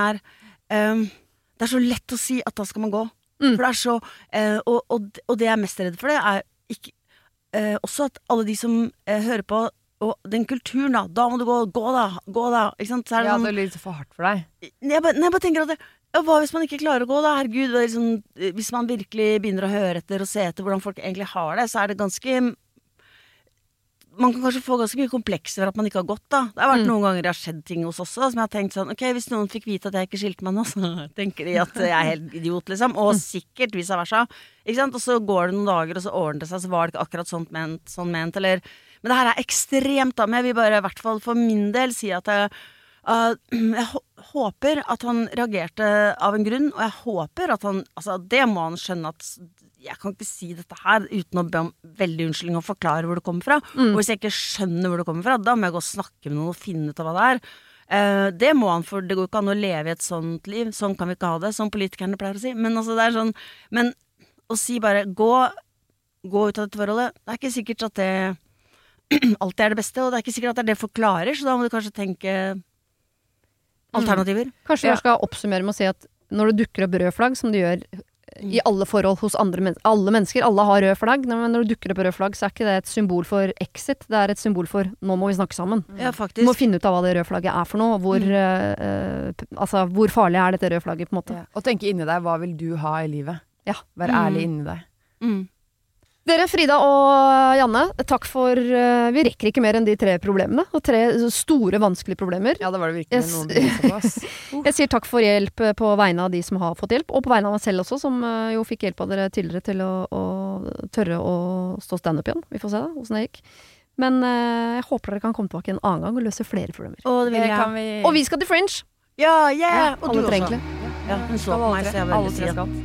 det så lett å si at da skal man gå. For det så, og det jeg mest redd for det, ikke, også at alle de som hører på, og den kulturen da må du gå da, ikke sant? Så det sånn, det litt for hardt for deg. Jeg bare tenker at hva hvis man ikke klarer å gå da, herregud, liksom, hvis man virkelig begynner å høre etter og se etter hvordan folk egentlig har det, så det ganske man kan kanskje få ganske mye komplekser for at man ikke har gått da. Det har vært noen ganger det har skjedd ting hos oss også, som jeg har tenkt sånn, ok, hvis noen fikk vite at jeg ikke skilte meg nå, så tenker de at jeg helt idiot liksom, og sikkert vice versa, ikke sant? Og så går det noen dager, og så ordner det seg, så var det ikke akkurat sånn ment, eller, men det her ekstremt da, men jeg vil bare i hvert fall for min del si at jeg håper at han reagerte av en grunn, og jeg håper at han, altså det må han skjønne at jeg kan ikke si dette her uten å be om veldig unnskyldning og forklare hvor det kommer fra. Og hvis jeg ikke skjønner hvor det kommer fra, da må jeg gå og snakke med noen og finne ut av hva det det må han, for det går ikke an å leve i et sånt liv. Sånn kan vi ikke ha det, som politikerne pleier å si. Men altså, det sånn, men å si bare, gå ut av dette forholdet, det ikke sikkert at det alltid det beste, og det ikke sikkert at det forklarer, så da må du kanskje tenke alternativer. Kanskje vi skal oppsummere med å si at når det dukker opp rød flagg, som det gjør i alle forhold hos alle mennesker, alle har rød flagg, men når det dukker opp rød flagg, så ikke det et symbol for exit, det et symbol for nå må vi snakke sammen. Ja, faktisk. Du må finne ut av hva det røde flagget for noe, altså, hvor farlig dette røde flagget på en måte. Ja. Og tenke inni deg, hva vil du ha i livet? Ja. Vær ærlig inni deg. Dere, Frida og Janne, takk for vi rekker ikke mer enn de 3 problemene, og 3 store, vanskelige problemer. Ja, det var det virkelig noen beviser på oss. Jeg sier takk for hjelp på vegne av de som har fått hjelp, og på vegne av meg selv også, som jo fikk hjelp av dere tidligere til å tørre å stå stand-up igjen. Vi får se da, hvordan det gikk. Men jeg håper dere kan komme tilbake en annen gang og løse flere problemer. Og det vil jeg. Og vi skal til Fringe! Ja, og alle du også. egentlig. Ja, hun så på meg, så jeg veldig sier.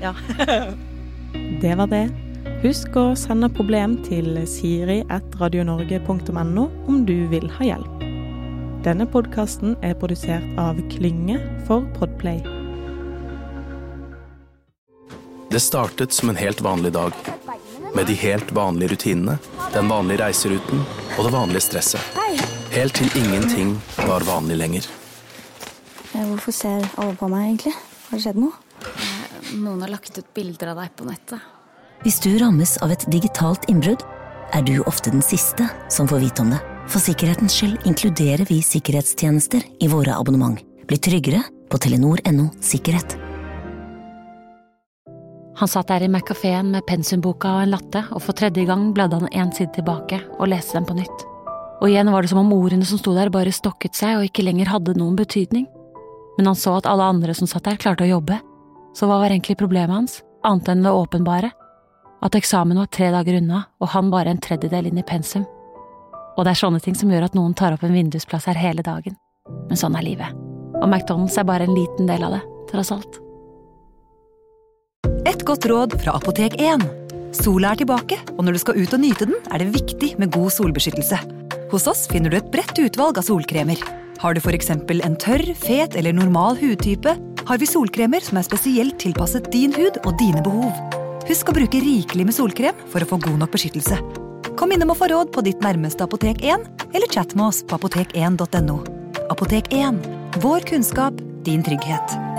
Ja. Det var det. Husk å sende problem til siri@radionorge.no om du vil ha hjelp. Denne podcasten produsert av Klynge for Podplay. Det startet som en helt vanlig dag, med de helt vanlige rutinene, den vanlige reiseruten og det vanlige stresset. Helt til ingenting var vanlig lenger. Hvorfor ser alle på meg egentlig? Har det skjedd noe? Noen har lagt ut bilder av deg på nettet. Hvis du rammes av et digitalt innbrudd, du ofte den siste som får vite om det. For sikkerhetens skyld inkluderer vi sikkerhetstjenester i våre abonnement. Bli tryggere på Telenor.no sikkerhet. Han satt der i McCaféen med pensumboka og en latte, og for 3. gang bladde han en side tilbake og leste den på nytt. Og igjen var det som om ordene som sto der bare stokket seg og ikke lenger hadde noen betydning. Men han så at alle andre som satt der klarte å jobbe. Så hva var egentlig problemet hans, annet enn det åpenbare? At eksamen var 3 dager unna, og han bare en 1/3 inn i pensum. Og det sånne ting som gjør at noen tar opp en vindusplass her hele dagen. Men sånn livet. Og McDonald's bare en liten del av det, tross alt. Et godt råd fra Apotek 1. Sola tilbake, og når du skal ut og nyte den, det viktig med god solbeskyttelse. Hos oss finner du et bredt utvalg av solkremer. Har du for eksempel en tørr, fet eller normal hudtype, har vi solkremer som spesielt tilpasset din hud og dine behov. Husk å bruke rikelig med solkrem for å få god nok beskyttelse. Kom innom og få råd på ditt nærmeste Apotek 1, eller chat med oss på apotek1.no. Apotek 1. Vår kunnskap, din trygghet.